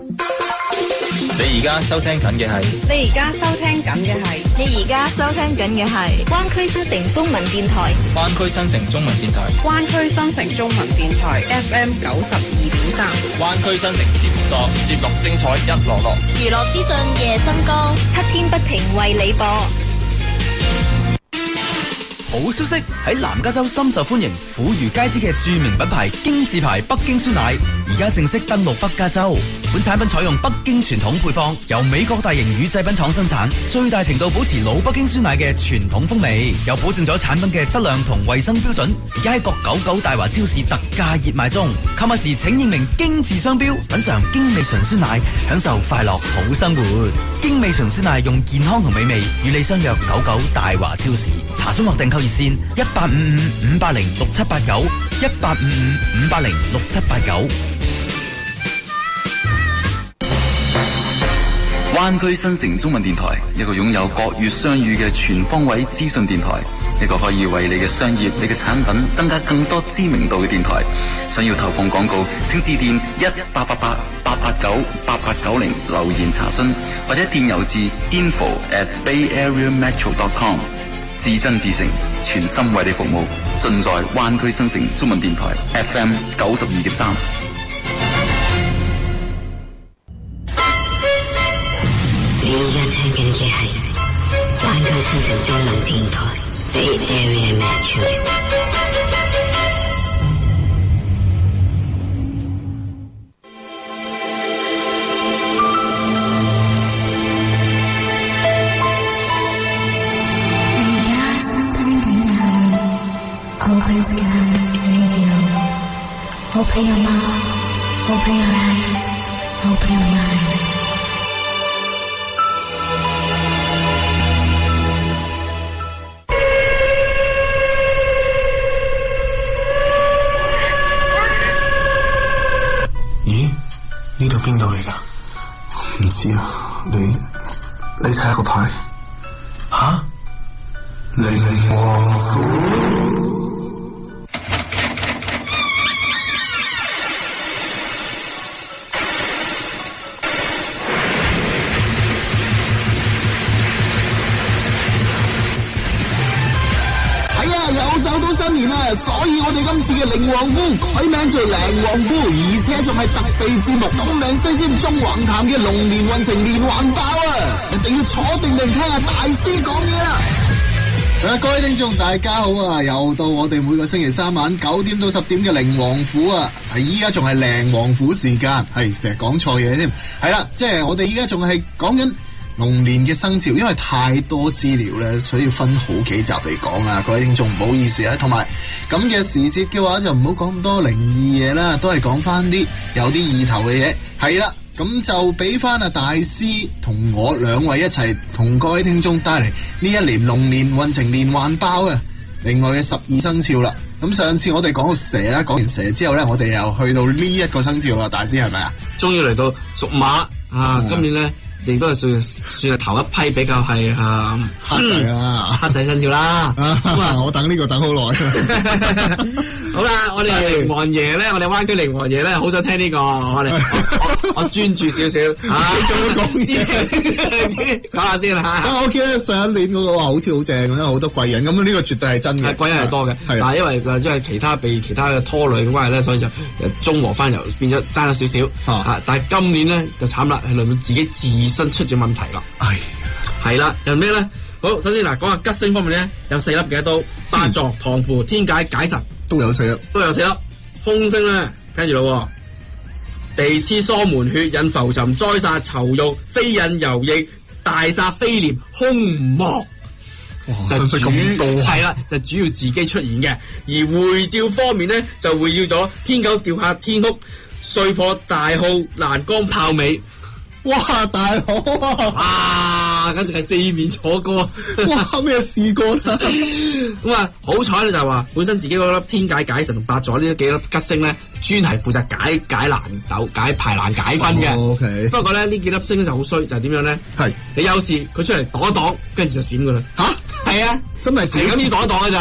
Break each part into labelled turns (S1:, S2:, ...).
S1: 你而家收聽緊嘅係灣區新城中文電台。
S2: 灣區新城中文電台 FM 92.3。
S3: 灣區新城節目多，節目精彩一籮籮，
S1: 娛樂資訊夜增高，7天不停為你播。
S4: 好消息，喺南加州深受歡迎、婦孺皆知嘅著名品牌京字牌北京酸奶，而家正式登陸北加州。本產品採用北京傳統配方，由美國大型乳製品廠生產，最大程度保持老北京酸奶嘅傳統風味，又保證咗產品嘅質量同衛生標準。而家喺各99大華超市特價熱賣中，購物時請認明京字商標，品嘗京味純酸奶，享受快樂好生活。京味純酸奶用健康同美味與你相約99大華超市。查詢或訂購熱線1855-580-6789 1855-580-6789。
S5: 灣區新城中文電台，一個擁有國粵雙語嘅全方位資訊電台，一個可以為你嘅商業、你嘅產品增加更多知名度嘅電台。想要投放廣告，請致電1888-889-8890留言查詢，或者電郵至 info@bayareametro.com。至真至誠，全心為你服務，盡在灣區新城中文電台 FM 92.3。
S6: 你而家聽緊嘅係灣區新城中文電台 Bay Area Metro。
S7: Open Skies Radio. Open your mouth, open your eyes, open your mind.
S8: 咦？呢度邊度嚟㗎？唔知啊，你睇下個牌。吓？靈王府。
S9: 所以我哋今次嘅靈王府改名做靈王府，而且仲係特備節目，東嶺西尖中橫潭嘅龍年運程連環爆啊！一定要坐定定聽下大師講嘢啦！各位聽眾大家好啊，又到我哋每個星期三晚9點到10點嘅靈王府啊！依家仲係靈王府時間，係成日講錯嘢添，係啦，即係我哋依家仲係講緊龍年嘅生肖，因為太多資料咧，所以要分好幾集嚟講啊！各位聽眾唔好意思啊，同埋咁嘅時節嘅話就唔好講咁多靈異嘢啦，都係講翻啲有啲意頭嘅嘢。係啦，咁就俾翻阿大師同我兩位一齊同各位聽眾帶嚟呢一年龍年運程連環爆啊！另外嘅12生肖啦，咁上次我哋講到蛇啦，講完蛇之後咧，我哋又去到呢一個生肖啦，大師係咪啊？
S10: 終於嚟到屬馬啊！今年咧。亦都係算係頭一批比較係
S9: 黑仔啦，
S10: 黑仔生肖啦。
S9: 我等呢個等好耐。
S10: 好啦，我哋靈王爺咧，我哋灣區靈王爺咧，好想聽呢個，我專注少少啊，
S9: 講嘢，
S10: 講下先啦。
S9: 我記得上一年嗰個話好似好正咁，好多貴人，咁呢個絕對係真嘅。
S10: 貴人係多嘅，但係因為其他被其他嘅拖累嘅關係咧，所以就中和翻，又變咗爭咗少少。但係今年咧就慘啦，係輪到自己自身出咗問題啦。係啦，有咩咧？好，首先嗱，講下吉星方面咧，有4粒嘅都八座、唐符、天解、解神
S9: 都有4粒，
S10: 凶星咧，聽住咯，地支疏門、血引浮沉、災煞囚獄、飛引游逆、大煞飛廉、凶魔。就咁多係啦，就主要自己出現嘅。而會照方面咧，就會要咗天狗掉下天哭、碎破大號、欄杆炮尾。
S9: 哇！大好
S10: 啊！簡直係4面楚歌。
S9: 哇！咩試過啦？
S10: 咁啊，好彩咧就係話本身自己嗰粒天解、解神同八座呢幾粒吉星咧，專係負責解難斗、解排難解分嘅。
S9: OK。
S10: 不過咧呢幾粒星就好衰，就係點樣咧？係你有事佢出嚟擋一擋，跟住就閃噶啦。吓？係啊，
S9: 真係閃。
S10: 咁要擋一擋嘅咋？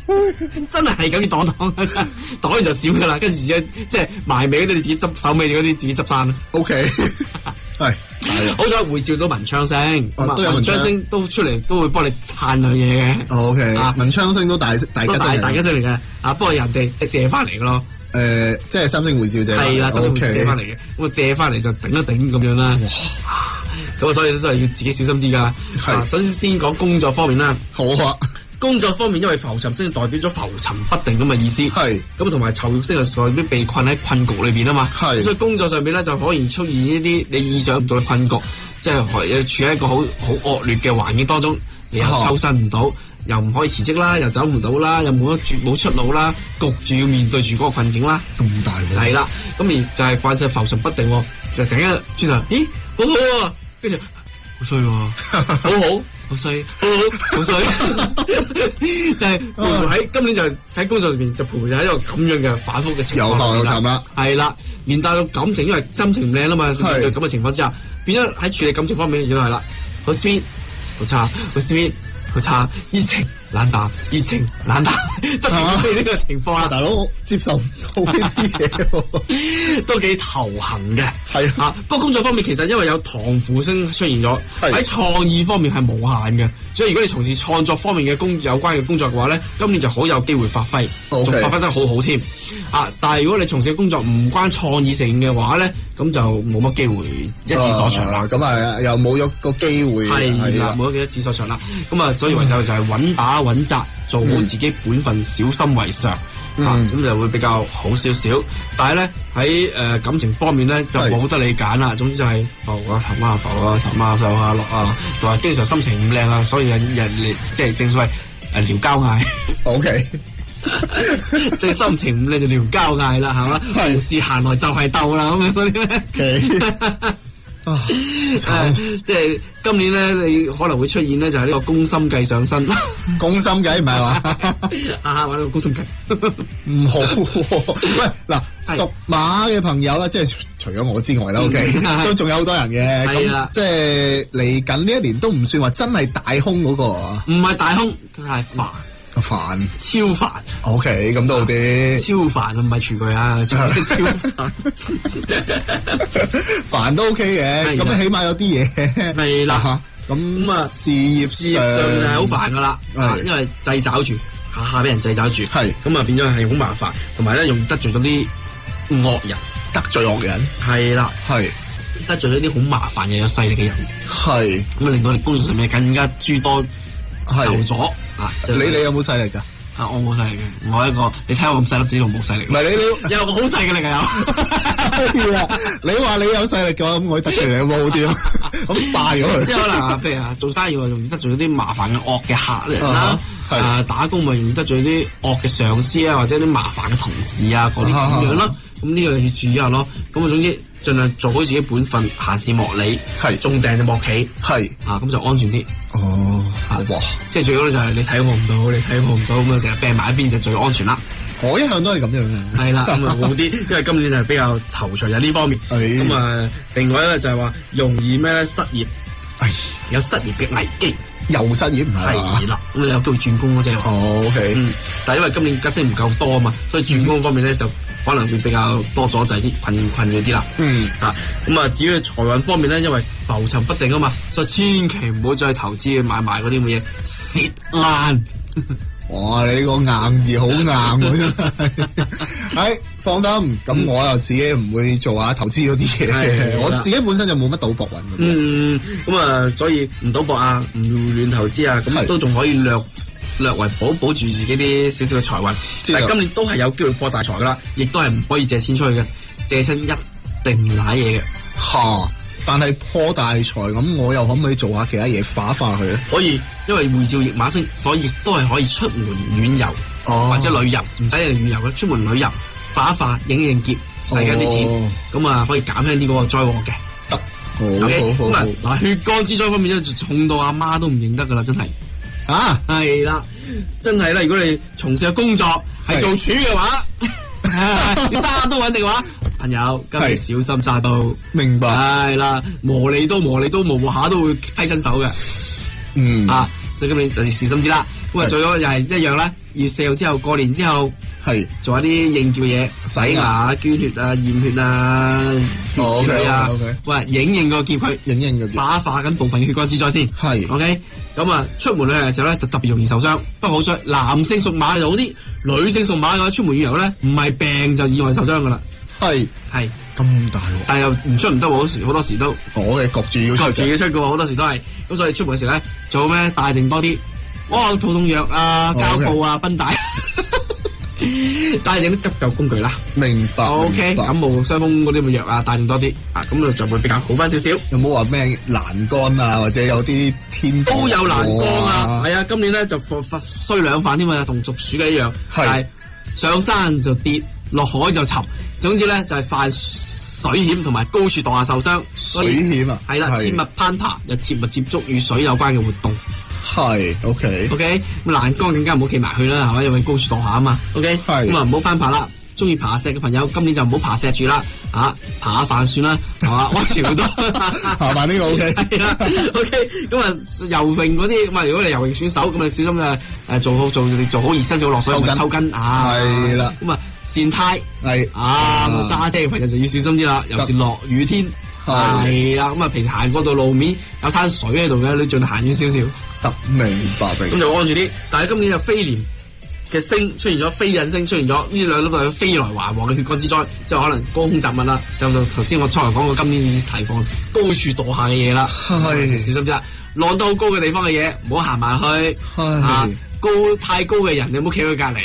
S10: 真係咁要擋嘅，擋完就少噶啦，跟住即係埋尾嗰啲你自己執，手尾嗰啲自己執生啦。
S11: OK， 係
S10: 好彩會照到文昌星，
S11: 都有
S10: 文昌星都出嚟都會幫你撐兩嘢嘅。
S11: OK，文昌星都大吉星
S10: 嚟嘅，不過人哋即係借翻嚟嘅咯。
S11: 即係三星會照借。係啦，
S10: 三星會照借翻嚟嘅，咁啊借翻嚟就頂一頂咁樣啦。咁啊，所以都係要自己小心啲噶。首先講工作方面啦。
S11: 好啊。
S10: 工作方面，因為浮沉星代表咗浮沉不定咁嘅意思，係咁同埋囚獄星係代表被困喺困局裏邊啊嘛，係所以工作上邊咧就可以出現一啲你意想唔到嘅困局，即係處喺一個好惡劣嘅環境當中，你又抽身唔到，又唔可以辭職啦，又走唔到啦，又冇出路啦，焗住要面對住嗰個困境啦，
S11: 咁大喎，
S10: 係啦，咁而就係慣性浮沉不定，成日突然間轉頭，咦，好好啊，跟住好衰喎，好好。好衰，好衰，就係喺今年就喺工作入邊就徘徊喺一個咁樣嘅反覆嘅情況，
S11: 有浮有沉啦，
S10: 係啦，連帶到感情，因為心情唔靚啦嘛，咁嘅情況之下，變咗喺處理感情方面亦都係啦，好 sweet， 好差，好 sweet， 好差，熱情冷淡，熱情冷淡，不停出現呢個情況啦，
S11: 大佬接受唔到呢啲嘢，
S10: 都幾頭痕嘅，
S11: 係
S10: 啊。不過工作方面其實因為有唐符星出現咗，喺創意方面係無限嘅，所以如果你從事創作方面嘅有關嘅工作嘅話咧，今年就好有機會發揮，仲發揮得好好添。啊，但係如果你從事嘅工作唔關創意性嘅話咧，咁就冇乜機會一指所長啦。咁
S11: 啊又冇咗個機會，
S10: 係啦，冇咗一指所長啦。咁啊，所以唯有就係穩打穩紮，做好自己本分，小心為上。咁就會比較好少少，但係咧喺感情方面咧就冇得你揀啦。總之就係浮啊沉啊浮啊沉啊上下落啊，同埋經常心情唔靚啊，所以人即係正所謂撩交嗌。
S11: OK，
S10: 即係心情唔靚就撩交嗌啦，係嘛？無事閒來就係鬥啦，咁樣嗰啲咩？即係今年咧，你可能會出現咧，就係呢個宮心計上身。
S11: 宮心計唔係話
S10: 玩呢個宮心計
S11: 唔好。喂，嗱，屬馬嘅朋友啦，即係除咗我之外啦，OK， 都仲有好多人嘅。咁即係嚟緊呢一年都唔算話真係大凶嗰個，
S10: 唔係大凶，係煩。超煩
S11: ，OK， 咁都好啲。
S10: 超煩唔係廚具啊，超煩，
S11: 煩都 OK 嘅。咁起碼有啲嘢
S10: 係啦。
S11: 咁啊，事業上
S10: 係好煩噶啦，因為掣肘住，下俾人掣肘住，係咁啊，變咗係好麻煩，同埋咧，用得罪咗啲惡人，
S11: 得罪惡人
S10: 係啦，
S11: 係
S10: 得罪咗啲好麻煩又有勢力嘅人，
S11: 係咁
S10: 啊，令到你工作上面更加諸多受阻。
S11: 你有冇勢力噶？
S10: 我冇勢力嘅，我一個你睇我咁細粒子，我冇勢力。
S11: 唔係你
S10: 有個好細嘅力啊
S11: 有。你話你有勢力嘅話，咁我得罪你有冇好啲啊？咁快咗佢。即係可能譬如做生意容易得罪啲麻煩嘅惡嘅客人啦，打工咪容易得罪啲惡嘅上司啊，或者啲麻煩嘅同事啊嗰啲咁樣咯。咁呢個要注意下咯。咁啊，總之盡量做好自己本分，閒事莫理，中訂就莫企，咁就安全啲。哦，哇！
S10: 即係最好咧就係你睇我唔到，你睇我唔到咁啊，成日病埋一邊就最安全啦。
S11: 我一向都係咁樣嘅。
S10: 係啦，咁啊好啲，因為今年就係比較躊躇喺呢方面。咁啊，另外咧就係話容易咩咧失業，有失業嘅危機。
S11: 又失業唔係嘛？
S10: 係啦，咁你有機會轉工咯，即係。
S11: OK。
S10: 但係因為今年吉星唔夠多啊嘛，所以轉工方面咧就可能會比較多阻滯啲，困擾啲啦。咁啊，至於財運方面咧，因為浮沉不定啊嘛，所以千祈唔好再投資買賣嗰啲咁嘅嘢，蝕爛。
S11: 哇！你個硬字好硬喎，係放心，咁我又自己唔會做下投資嗰啲嘢，我自己本身就冇乜賭博運。
S10: 咁啊，所以唔賭博啊，唔亂投資啊，咁都仲可以略為保住自己啲少少嘅財運。但係今年都係有機會破大財噶啦，亦都係唔可以借錢出去嘅，借錢一定唔瀨嘢嘅。
S11: 吓！但係破大財咁，我又可唔可以做下其他嘢化佢咧？
S10: 可以，因為會照驛馬星，所以亦都係可以出門遠遊，或者旅遊，唔使人旅遊嘅，出門旅遊化影劫，使緊啲錢，咁啊可以減輕啲嗰個災禍嘅。
S11: 得，好。
S10: 咁嗱，血光之災方面咧，就重到阿媽都唔認得噶啦，真係。係啦，真係啦！如果你從事嘅工作係做廚嘅話，要揸刀揾食嘅話。朋友，今日小心揸刀，
S11: 明白。
S10: 係啦，磨利刀磨下都會批親手嘅。所以今年就小心啲啦。
S11: 咁啊，做咗又係一樣啦。2月4號之後過年之後，
S8: 係
S11: 做一啲應召嘢，洗牙、捐血啊、驗血啊、截肢啊，喂，影個劫佢，化緊部分嘅血光之災先。
S8: 係
S11: OK， 咁啊，出門旅行嘅時候咧，就特別容易受傷。不過好彩，男性屬馬就好啲，女性屬馬嘅話，出門旅遊咧，唔係病就意外受傷噶啦。
S8: 係咁大喎，
S11: 但係又唔出唔得喎，好多時都
S8: 我嘅焗住要
S11: 出嘅喎，好多時都係。咁所以出門嘅時候咧，做咩帶定多啲？哇，肚痛藥啊、膠布啊、繃帶，帶定啲急救工具啦。
S8: 明白。
S11: OK， 感冒傷風嗰啲咁嘅藥啊，帶定多啲啊，咁就會比較好翻少少。
S8: 有冇話咩欄杆啊，或者有啲天
S11: 都有欄杆啊？係啊，今年咧就衰兩飯添啊，同屬鼠嘅一樣，係上山就跌，落海就沉。總之咧就係犯水險同埋高處墮下受傷。
S8: 水險啊？
S11: 係啦，切勿攀爬，又切勿接觸與水有關嘅活動。
S8: 係 OK，
S11: 咁欄杆更加唔好企埋去啦，係嘛？因為高處墮下啊嘛。OK， 咁啊唔好攀爬啦。中意爬石嘅朋友，今年就唔好爬石住啦。爬下飯算啦，係嘛？安全好多。
S8: 爬埋呢個 OK。
S11: 係啦 ，OK。咁啊游泳嗰啲，咁啊如果你游泳選手，咁啊小心做好熱身，少落水唔係抽筋啊。
S8: 係啦。
S11: 咁啊跣胎係揸車嘅朋友就要小心啲啦，尤其是落雨天。係啦，咁啊平時行過到路面有灘水喺度嘅，你盡量行遠少少。
S8: 明白。
S11: 咁就安住啲。但係今年就飛廉嘅星出現咗，飛印星出現咗，呢兩粒係飛來橫禍嘅血光之災，即係可能高空雜物啦。就頭先我初頭講過，今年已經提防高處墮下嘅嘢啦，小心啲啦。浪到好高嘅地方嘅嘢唔好行埋去，太高嘅人你唔好企喺佢隔離。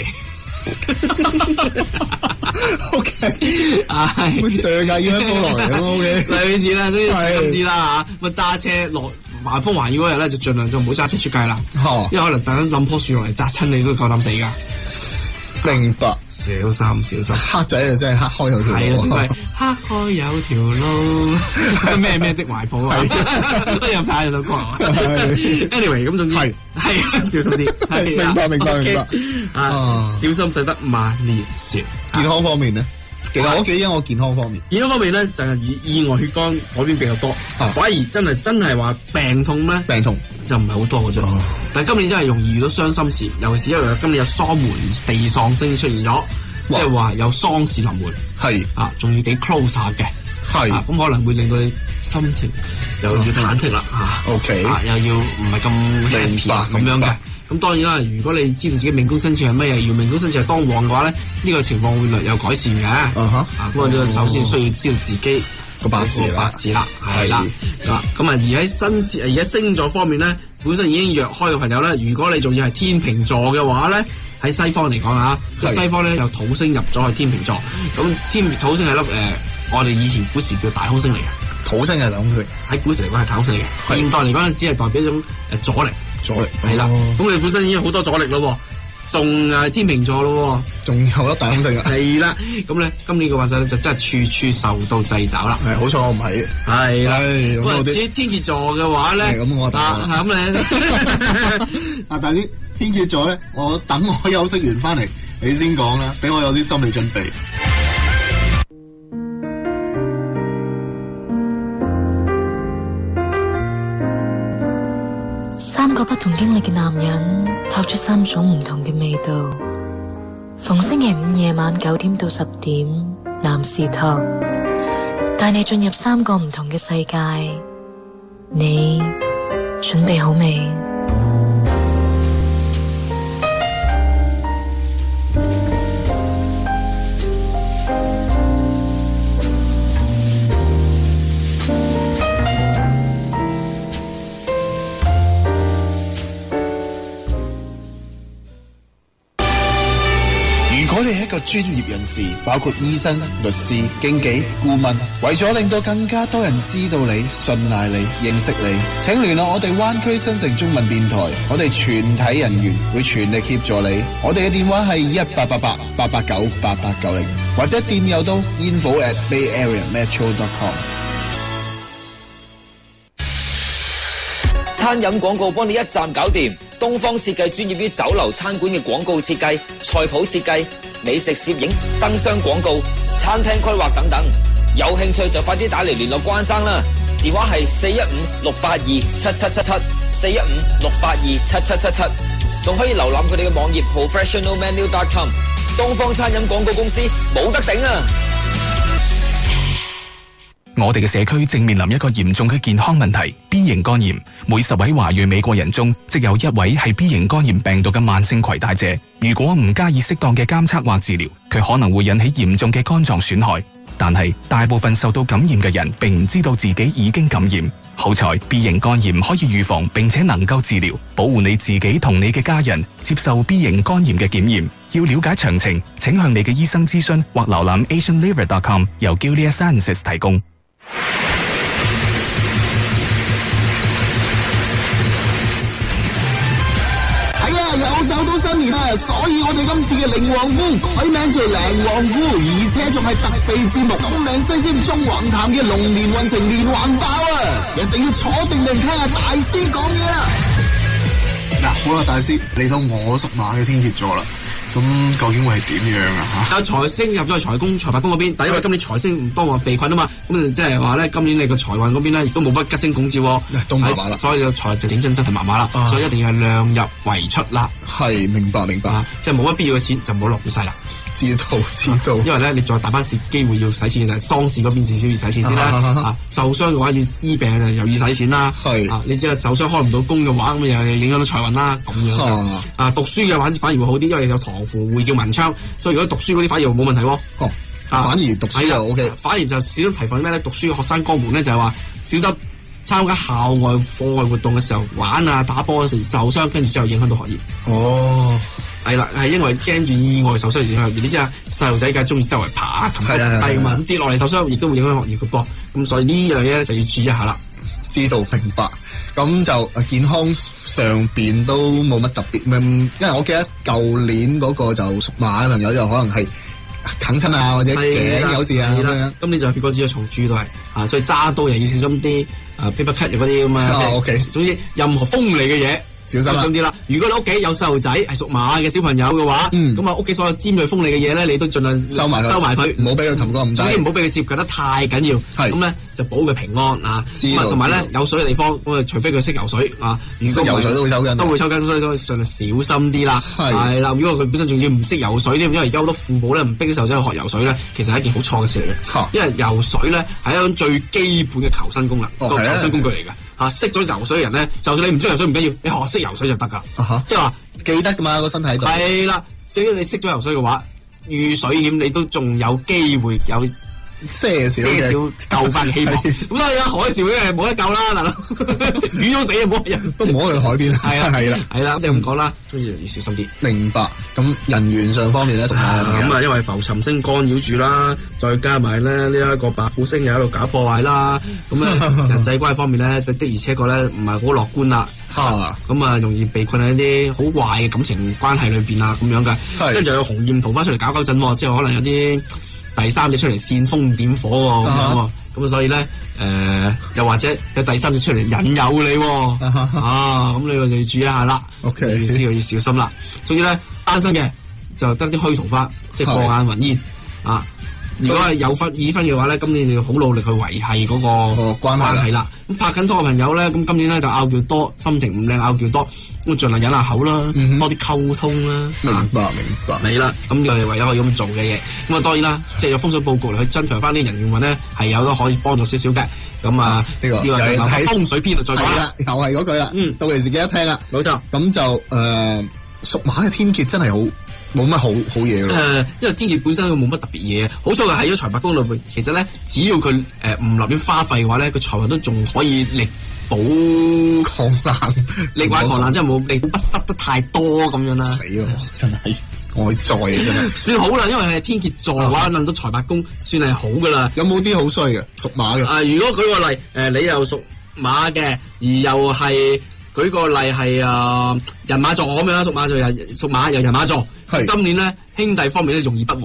S8: O K， 會掉架要一波落嚟咁 O K，
S11: 類似啦，都要小心啲啦嚇。咁揸車落橫風橫雨嗰日咧，就盡量就唔好揸車出街啦。因為可能突然間冧棵樹落嚟砸親你都夠膽死㗎。
S8: 明白，
S11: 小心。
S8: 黑仔啊，真係黑開有條路。
S11: 係啊，真係黑開有條路。咩的懷抱啊，都入晒首歌。Anyway， 咁總之係小心啲。
S8: 明白。
S11: 小心駛得萬年船。
S8: 健康方面咧，其實我幾因我健康方面。
S11: 健康方面咧，就係意外血光嗰邊比較多，反而真係話病痛咩？病痛就唔係好多嘅啫。但係今年真係容易遇到傷心事，尤其是因為今年有喪門地喪星出現咗，即係話有喪事臨門。係仲要幾 close 下嘅。係咁可能會令到你心情又要忐忑啦。OK， 又要唔係咁明白咁樣嘅。咁當然啦，如果你知道自己命宮生肖係乜嘢，而命宮生肖係當旺嘅話咧，呢個情況會略有改善嘅。咁呢個首先需要知道自己個八字啦，係啦。咁而喺星座方面咧，本身已經弱開嘅朋友咧，如果你仲要係天秤座嘅話咧，喺西方嚟講西方咧有土星入咗去天秤座，咁土星係粒我哋以前古時叫大空星嚟嘅。土星係大空星，喺古時嚟講係大空星嚟嘅。現代嚟講咧，只係代表一種阻力係啦。咁你本身已經好多阻力咯，仲係天秤座咯，仲有粒大空星啊。係啦，咁咧今年嘅運勢咧就真係處處受到掣肘啦。係好彩我唔係。係啦，咁至於天蠍座嘅話咧，咁我咁你
S9: 但係天蠍座咧，我等我休息完翻嚟，你先講啦，俾我有啲心理準備。
S7: 三個不同經歷嘅男人，托出三種唔同嘅味道。逢星期五夜晚9點到10點，男士托帶你進入三個唔同嘅世界。你準備好未？
S9: 如果你係一個專業人士，包括醫生、律師、經紀、顧問，為咗令到更加多人知道你、信賴你、認識你，請聯絡我哋灣區新城中文電台，我哋全體人員會全力協助你。我哋嘅電話係1888-889-8890，或者電郵到 info@bayareametro.com。
S12: 餐飲廣告幫你一站搞掂，東方設計專業於酒樓餐館嘅廣告設計、菜譜設計、美食攝影、燈箱廣告、餐廳規劃等等。有興趣就快啲打嚟聯絡關生啦，電話係415-682-7777，415-682-7777。 仲可以瀏覽佢哋嘅網頁 professionalmenu.com。東方餐飲廣告公司冇得頂啊！
S13: 我哋嘅社區正面臨一個嚴重嘅健康問題 ，B 型肝炎。每10位華裔美國人中，即有1位係 B 型肝炎病毒嘅慢性攜帶者。如果唔加以適當嘅監測或治療，佢可能會引起嚴重嘅肝臟損害。但係大部分受到感染嘅人並唔知道自己已經感染。好彩 B 型肝炎可以預防並且能夠治療，保護你自己同你嘅家人。接受 B 型肝炎嘅檢驗，要了解詳情，請向你嘅醫生諮詢或瀏覽 asianliver.com， 由 Gilead Sciences 提供。
S9: 又走到新年啦，所以我哋今次嘅靈王夫改名做靈王夫，而且仲係特備節目，東嶺西尖中橫潭嘅龍年運程連環爆啊！一定要坐定定聽下大師講嘢啦。
S8: 嗱，好啦，大師嚟到我屬馬嘅天蠍座啦，咁究竟會係點樣啊？
S11: 有財星入咗去財帛宮嗰邊，但因為今年財星唔多話被困啊嘛，咁即係話咧，今年你個財運嗰邊咧亦都冇乜吉星拱照，
S8: 都麻麻啦，
S11: 所以個財就整真係麻麻啦，所以一定要係量入為出啦。
S8: 係，明白，
S11: 即係冇乜必要嘅錢就唔好落晒啦。
S8: 知道，
S11: 因為咧你再大班時機會要使錢嘅就係喪事嗰邊至少要使錢先啦。受傷嘅話要醫病就又要使錢啦。你只係受傷開唔到工嘅話，咁又影響到財運啦。咁樣讀書嘅話反而會好啲，因為有唐符會照文昌，所以如果讀書嗰啲反而冇問題。
S8: 反而讀書又 OK，
S11: 反而就小心提防咩咧？讀書嘅學生江門咧就係話小心參加校外課外活動嘅時候玩啊打波嘅時候受傷，跟住之後影響到學業。係啦，係因為驚住意外受傷而影響。你知啊，細路仔梗係中意周圍爬擒低嘛，跌落嚟受傷亦都會影響學業嘅噃。咁所以呢樣嘢咧就要注意一下啦。
S8: 知道，明白。咁就健康上邊都冇乜特別，因為我記得舊年嗰個就屬馬嘅朋友就可能係啃親啊，或者頸有事啊咁樣。
S11: 今年就血果子蟲豬都係所以揸刀又要小心啲，皮膚咳嗰啲咁啊。
S8: OK，
S11: 總之任何鋒利嘅嘢。小心啲啦！如果你屋企有細路仔係屬馬嘅小朋友嘅話，咁啊屋企所有尖銳鋒利嘅嘢咧，你都盡量收埋佢，
S8: 唔好俾佢擒過咁滯。
S11: 總之唔好俾佢接近得太緊要。咁咧就保佢平安啊！咁啊同埋咧有水嘅地方，咁啊除非佢識游水啊，如果
S8: 游水都會抽筋，
S11: 所以都盡量小心啲啦。係啦，如果佢本身仲要唔識游水添，因為而家好多父母咧唔逼啲細路仔去學游水咧，其實係一件好錯嘅事嚟嘅。因為游水咧係一種最基本嘅求生功能，個求生工具嚟嘅。識咗游水嘅人咧，就算你唔識游水唔緊要，你學識游水就得噶。即係話
S8: 記得噶嘛個身體度。
S11: 係啦，只要你識咗游水嘅話，遇水險你都仲有機會有些少救翻嘅希望。咁當然啦，海嘯咧冇得救啦，大佬魚都死啊，冇人
S8: 都唔好去海邊。係啦，
S11: 即係咁講啦，所以要小心啲。
S8: 明白。咁人緣上方面咧，咁
S11: 因為浮沉星干擾住啦，再加埋咧呢一個白虎星又喺度搞破壞啦，咁咧人際關係方面咧的而且確咧唔係好樂觀啦。咁啊容易被困喺一啲好壞嘅感情關係裏邊啊，咁樣嘅。跟住有紅艷桃花出嚟搞震，即係可能有啲第三者出嚟煽風點火喎，咁樣喎。咁所以咧又或者有第三者出嚟引誘你喎，咁你就要注意一下啦。
S8: OK，
S11: 呢個要小心啦。所以咧單身嘅就得啲虛桃花，即係過眼雲煙啊。如果係有已婚嘅話咧，今年就要好努力去維繫嗰個關係啦。咁拍緊拖嘅朋友咧，咁今年咧就拗撬多，心情唔靚拗撬多，咁盡量忍下口啦，多啲溝通啦。
S8: 明白。
S11: 係啦，咁就係唯有可以咁做嘅嘢。咁啊當然啦，即係有風水佈局嚟去增強翻啲人緣運咧，係有得可以幫助少少嘅。咁啊呢個就係風水篇再講啦。
S8: 又係嗰句啦。到時自己一聽啦。
S11: 冇錯。
S8: 咁就屬馬嘅天蠍真係好。冇乜好嘢咯。
S11: 因為天蠍本身佢冇乜特別嘢，好彩佢喺咗財帛宮裏邊。其實咧，只要佢唔立亂花費嘅話咧，佢財運都仲可以力保
S8: 抗難，
S11: 力挽狂瀾，即係冇力不失得太多咁樣啦。
S8: 死咯，真係外在嘅真係。
S11: 算好啦，因為係天蠍座嘅話，諗到財帛宮算係好噶啦。
S8: 有冇啲好衰嘅屬馬嘅？
S11: 如果舉個例，你又屬馬嘅，而又係舉個例係人馬座咁樣啦，屬馬又人馬座。今年咧兄弟方面咧容易不和啦。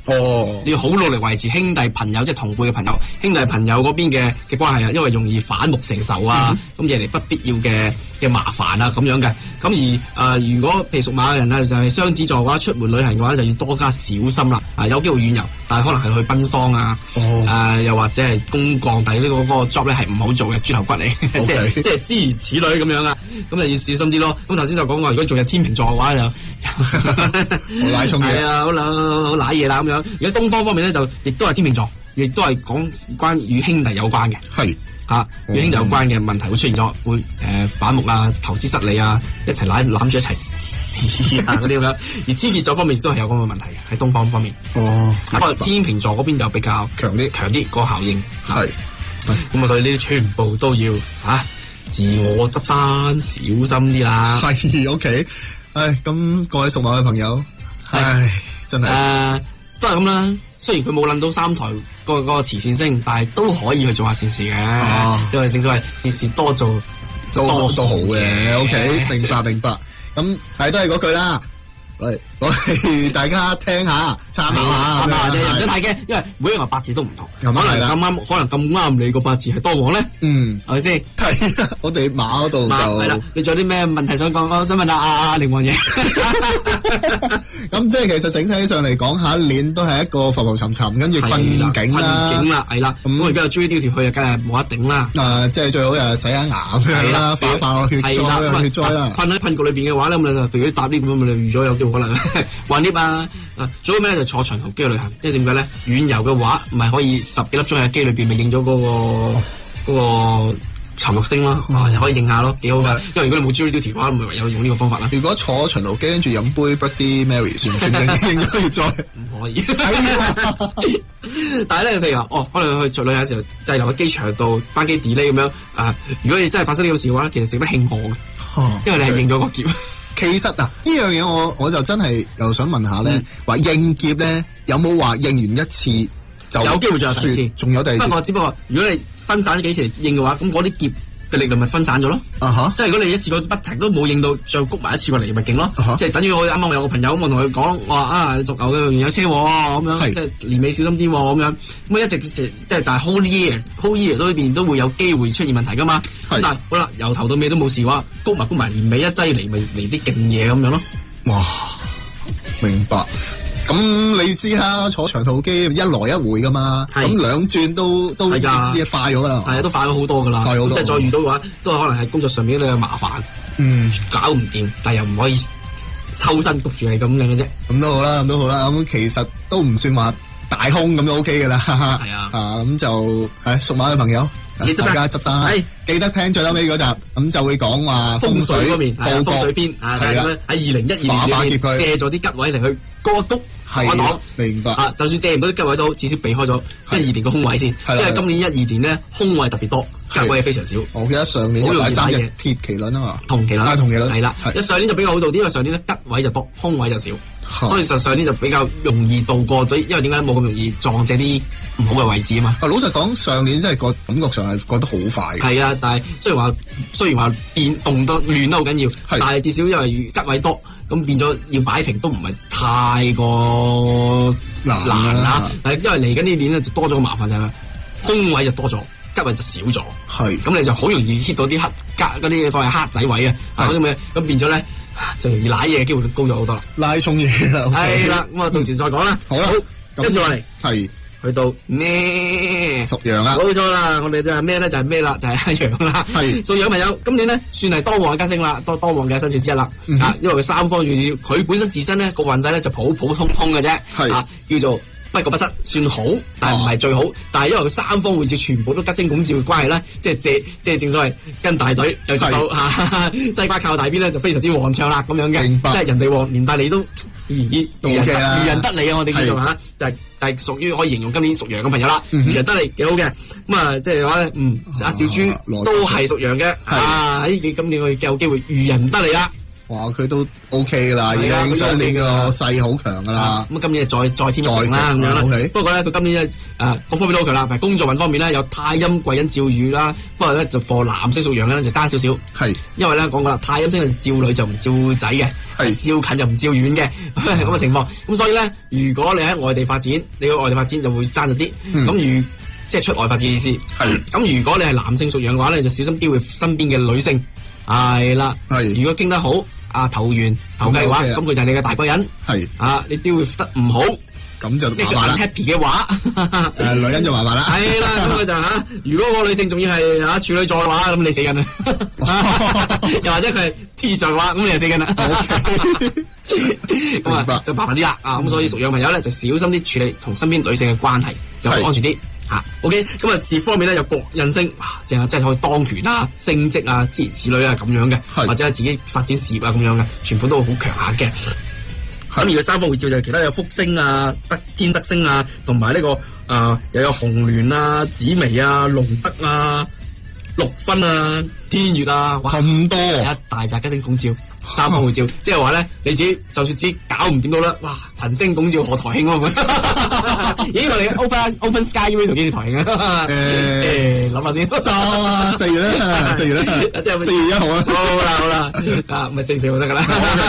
S11: 你要好努力維持兄弟朋友，即係同輩嘅朋友、兄弟朋友嗰邊嘅關係啊，因為容易反目成仇啊，咁惹嚟不必要嘅麻煩啊咁樣嘅。咁而如果譬如屬馬嘅人啊，就係雙子座嘅話，出門旅行嘅話就要多加小心啦。有機會遠遊，但係可能係去奔喪啊，又或者係公幹，但係呢個 job 咧係唔好做嘅，豬頭骨嚟，即係諸如此類咁樣啊。咁就要小心啲咯。咁頭先就講過，如果仲有天秤座嘅話就
S8: 好奶衝嘢，
S11: 係啊，好瀨嘢啦咁樣。如果東方方面咧，就亦都係天秤座，亦都係講關與兄弟有關嘅，
S8: 係
S11: 與兄弟有關嘅問題會出現咗，會反目啊、投資失利啊、一齊攬住一齊試啊嗰啲咁樣。而天蠍座方面亦都係有咁嘅問題嘅，喺東方方面。不過天秤座嗰邊就比較強啲個效應。係咁啊，所以呢啲全部都要自我執生，小心啲啦。
S8: 係 OK， 咁各位屬馬嘅朋友，真係
S11: 都係咁啦。雖然佢冇諗到三台嗰個慈善星，但係都可以去做下善事嘅。因為正所謂善事多做
S8: 都好嘅。OK， 明白。咁都係嗰句啦。攞嚟大家聽下，參考下，
S11: 唔使太驚，因為每一個人八字都唔同，可能咁啱你個八字係多旺咧，係咪先？
S8: 係，我哋馬嗰度就
S11: 係啦。你仲有啲咩問題想講？我想問下阿凌王爺。
S8: 咁即係其實整體上嚟講，下一年都係一個浮浮沉沉，跟住困境啦，
S11: 係啦。咁而家追雕條去，梗係冇得頂啦。
S8: 即係最好又洗下牙咁樣啦，化個血災啦。
S11: 困喺困局裏邊嘅話咧，咁你譬如搭 lift 咁，你預咗有機會可能混 lift 啊。最好咩就坐長途機旅行，即係點解咧？遠遊嘅話，唔係可以10幾粒鐘喺機裏邊咪應咗嗰個沉落星咯，可以應下咯，幾好噶。因為如果你冇 Jury Duty 嘅話，咪唯有用呢個方法啦。
S8: 如果坐長途機跟住飲杯 Bloody Mary 算唔算應咗血災？
S11: 唔可以。但係咧，譬如話，可能去做旅行嘅時候滯留喺機場度，班機 delay 咁樣如果你真係發生呢個事嘅話，其實值得慶賀嘅，因為你係應咗個劫。
S8: 其實呢樣嘢我就真係又想問下咧，話應劫咧有冇話應完一次就
S11: 有機會再有第二次？
S8: 仲有第二次？
S11: 只不過如果你分散咗幾次嚟應嘅話，咁嗰啲劫嘅力量咪分散咗咯。即係如果你一次過不停都冇應到，再谷埋一次過嚟咪勁咯。即係等於我啱啱我有個朋友咁，我同佢講，我話逐牛嘅有車咁樣，即係年尾小心啲咁樣。咁一直即係但係 whole year 都裏邊都會有機會出現問題噶嘛。但係好啦，由頭到尾都冇事嘅話，谷埋年尾一劑嚟咪嚟啲勁嘢咁樣咯。
S8: 哇，明白。咁你知啦，坐長途機一來一回噶嘛，咁兩轉都啲嘢快咗噶啦，
S11: 都快咗好多噶啦，即係再遇到嘅話，都係可能係工作上面嘅麻煩，搞唔掂，但係又唔可以抽身焗住係咁樣嘅啫。
S8: 咁都好啦，咁其實都唔算話大空咁都 OK 噶啦，
S11: 係啊，
S8: 咁就屬馬嘅朋友。大家執生，記得聽最後尾嗰集，咁就會講話風水
S11: 方面，風水篇係啦。喺2012年借咗啲吉位嚟去高一谷，
S8: 明白。
S11: 就算借唔到啲吉位都至少避開咗12年嘅空位先，因為今年12年咧空位特別多，吉位係非常少。
S8: 我記得上年有3隻鐵麒麟啊嘛，
S11: 銅麒麟
S8: 係
S11: 啦。上年就比較好到啲，因為上年咧吉位就多，空位就少。所以上年就比較容易度過咗，因為點解冇咁容易撞正啲唔好嘅位置啊嘛。
S8: 老實講，上年真係個感覺上係覺得好快。
S11: 係啊，但係雖然話變動得亂得好緊要，但係至少因為吉位多，咁變咗要擺平都唔係太過難啦。但係因為嚟緊呢年咧就多咗個麻煩就係空位就多咗，吉位就少咗。係咁你就好容易 hit 到啲嗰啲所謂黑仔位啊，嗰啲咩咁變咗咧。就容易瀨嘢嘅機會高咗好多啦，
S8: 拉重嘢啦，
S11: 係啦，咁啊到時再講啦。好，跟住落嚟
S8: 係
S11: 去到咩
S8: 屬羊啦，
S11: 冇錯啦，我哋就係咩咧？就係咩啦？就係羊啦。係屬羊朋友，今年咧算係多旺嘅吉星啦，多旺嘅生肖之一啦。因為佢三方遇要，佢本身自身咧個運勢咧就普普通通嘅啫，叫做不過不失，算好，但係唔係最好。但係因為佢三方會照全部都吉星拱照嘅關係咧，即係正所謂跟大隊有隻手西瓜靠大邊咧就非常之旺暢啦咁樣嘅，即係人哋旺，連帶你都如人得利啊！我哋叫做就係屬於可以形容今年屬羊嘅朋友啦，如人得利幾好嘅。咁啊，即係話咧，阿小豬都係屬羊嘅，喺今年我哋有機會如人得利啦。
S8: 哇！佢都 OK 啦，已經上年個勢好強噶啦。
S11: 咁今年再添一成啦，咁樣啦。不過咧，佢今年各方面都好強啦。工作運方面咧，有太陰貴人照雨啦。不過咧，就貨男星屬羊咧就爭少少。係，因為咧講過啦，太陰星係照女就唔照仔嘅。
S10: 照近就唔照遠嘅咁嘅情況。咁所以咧，如果你喺外地發展，你去外地發展就會爭咗啲。咁即係出外發展嘅意思。咁如果你係男性屬羊嘅話咧，就小心標會身邊嘅女性。係啦。如果經得好，投計嘅話，咁佢就係你嘅大貴人。你標會得唔好。
S8: 咁就麻煩啦。
S10: happy 嘅話，
S8: 女人就麻煩啦。
S10: 係啦，咁佢就如果個女性仲要係處女座嘅話，咁你死緊啦。又或者佢係天蠍座嘅話，咁你就死緊啦。咁就麻煩啲啦。咁所以屬羊朋友咧就小心啲處理同身邊女性嘅關係，就可以安全啲。OK， 咁事業方面咧有國印星，即係可以當權升職諸如此類咁樣嘅，或者係自己發展事業咁樣嘅，全部都好強下嘅。咁如果三方會照就其他有福星天德星同埋呢個又有紅鸞紫微龍德六分天月哇
S8: 咁多
S10: 一大紮吉星拱照。三方會照，即係話咧，你自己就算自己搞唔掂到啦，哇！群星拱照賀台慶咦，我哋 Open Sky 呢度幾時台慶諗下先。
S8: 4月啦，4月1號啦。
S10: 好啦，咪4就得噶啦。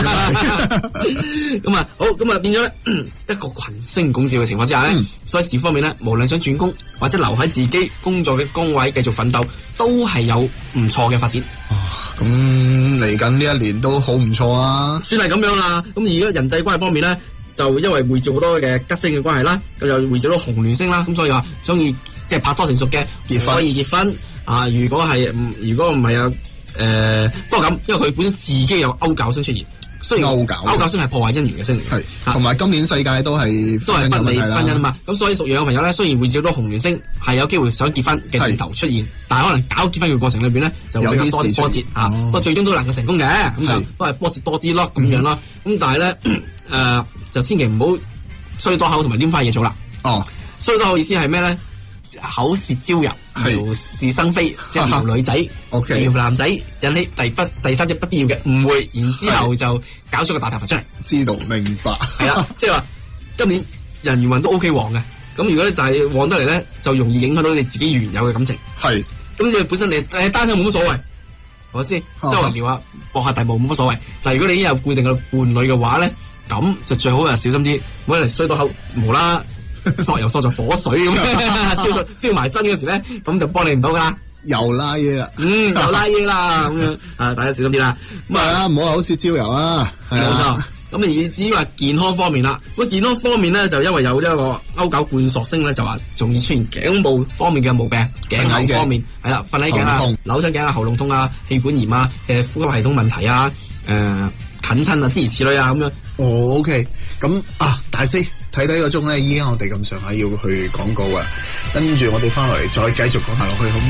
S10: 咁好，變咗咧一個群星拱照嘅情況之下咧，所以事方面咧，無論想轉工或者留喺自己工作嘅崗位繼續奮鬥，都係有唔錯嘅發展。
S8: 咁嚟緊呢一年都好唔錯啊！
S10: 算係咁樣啦。咁而家人際關係方面咧，就因為會照好多嘅吉星嘅關係啦，咁又會照到紅鸞星啦，咁所以話中意即係拍拖成熟嘅可以結婚。如果唔係不過咁，因為佢本身自己有勾絞星出現。雖然勾絞星係破壞姻緣嘅星嚟嘅，
S8: 同埋今年世界都係
S10: 不利婚姻嘛。咁所以屬羊嘅朋友咧，雖然會照到紅鸞星，係有機會想結婚嘅念頭出現，但係可能搞結婚嘅過程裏邊咧，就會有多啲波折不過最終都能夠成功嘅，咁就都係波折多啲咯，咁樣咯。咁但係咧就千祈唔好衰多口同埋拈花惹草啦。衰多口意思係咩咧？口舌招人，撩是生非，即係撩女仔、撩男仔，引起第三者不必要嘅誤會，然之後就搞出個大頭佛出嚟。
S8: 知道明白。
S10: 係啦，即係話今年人緣運都 OK 旺嘅，咁如果你大旺得嚟咧，就容易影響到你自己原有嘅感情。
S8: 係，
S10: 咁即係本身你單身冇乜所謂，係咪先？周圍撩下搏下大霧冇乜所謂。但係如果你已經有固定嘅伴侶嘅話咧，咁就最好係小心啲，唔好嚟衰到口無啦。索油索在火水咁燒埋身嗰時咧，咁就幫你唔到噶，
S8: 又拉嘢啦，
S10: 又拉嘢啦，咁樣大家小心啲啦。
S8: 咁係啦，唔好口舌招油啊，
S10: 冇錯。咁而至於話健康方面啦，咁健康方面咧就因為有呢一個勾絞貫索星咧，就話容易出現頸部方面嘅毛病，頸口方面係啦，瞓喺頸扭親頸喉嚨痛氣管炎呼吸系統問題近親諸如此類咁樣。
S8: OK， 咁大師。睇睇個鐘咧，依家我哋咁上下要去廣告啊，跟住我哋翻落嚟再繼續講下落去，好唔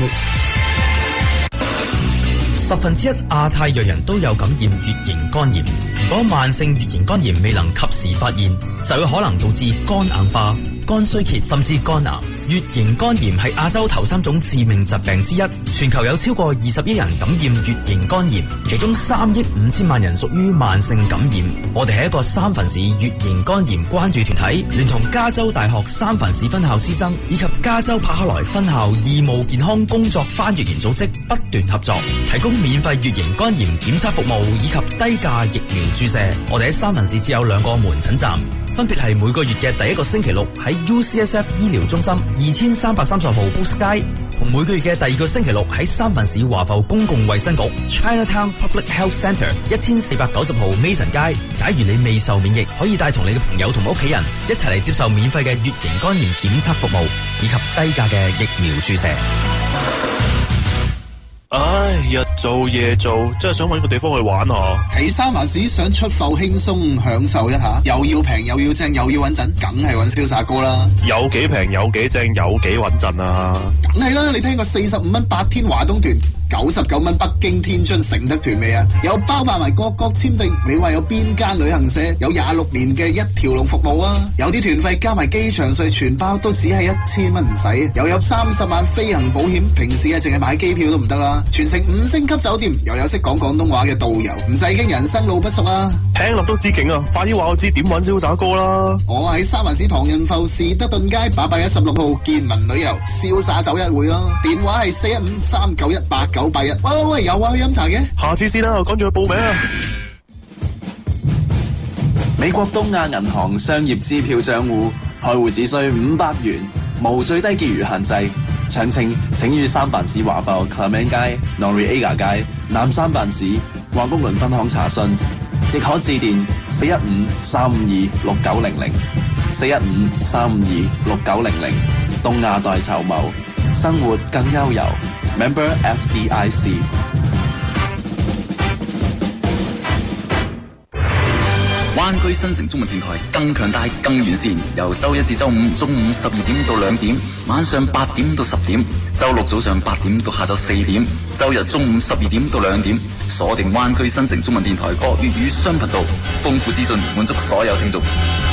S8: 好
S4: ？1/10亞太裔人都有感染乙型肝炎，如果慢性乙型肝炎未能及時發現，就有可能導致肝硬化、肝衰竭甚至肝癌。乙型肝炎係亞洲頭3種致命疾病之一，全球有超過20億人感染乙型肝炎，其中3億5千萬人屬於慢性感染。我哋係一個三藩市乙型肝炎關注團體，聯同加州大學三藩市分校師生以及加州柏克萊分校義務健康工作翻譯員組織不斷合作，提供免費乙型肝炎檢測服務以及低價疫苗注射。我哋喺三藩市只有2個門診站，分別係每個月嘅第1個星期六喺 UCSF 醫療中心2330號 Boost 街，同每個月嘅第2個星期六喺三藩市華埠公共衛生局 Chinatown Public Health Center 1490號 Mason 街。假如你未受免疫，可以帶同你嘅朋友同屋企人一齊嚟接受免費嘅乙型肝炎檢測服務以及低價嘅疫苗注射。
S14: 唉，日做夜做，真係想搵個地方去玩下。
S9: 喺三藩市想出埠輕鬆享受一下，又要平又要正又要穩陣，梗係搵瀟灑哥啦。
S14: 有幾平有幾正有幾穩陣啊？
S9: 梗係啦，你聽過45蚊8天華東團，99蚊北京天津承德團未啊？有包辦埋各國簽證，你話有邊間旅行社有26年嘅一條龍服務啊？有啲團費加埋機場稅全包都只係1000蚊唔使，又有30萬飛行保險，平時淨係買機票都唔得啦。全城5星級酒店，又有識講廣東話嘅導遊，唔使驚人生路不熟啊！
S14: 聽落都知勁啊！快啲話我知點搵瀟灑哥啦！
S9: 我喺三藩市唐人埠士德頓街816號健民旅遊瀟灑走一會咯，電話係415-391-8981。喂，有啊，去飲茶嘅？
S14: 下次先啦，趕住去報名啊！
S5: 美國東亞銀行商業支票賬戶開戶只需500元，無最低結餘限制。詳情請於三藩市華埠 Clement 街、Noriega 街、南三藩市華公倫分行查詢，亦可致電415-352-6900 415-352-6900。東亞代籌謀，生活更悠遊。Member FDIC。灣區新城中文電台更強大、更完善，由周一至周五中午12點到2點，晚上8點到10點，周六早上8點到下晝4點，周日中午12點到2點，鎖定灣區新城中文電台各粵語雙頻道，豐富資訊，滿足所有聽眾。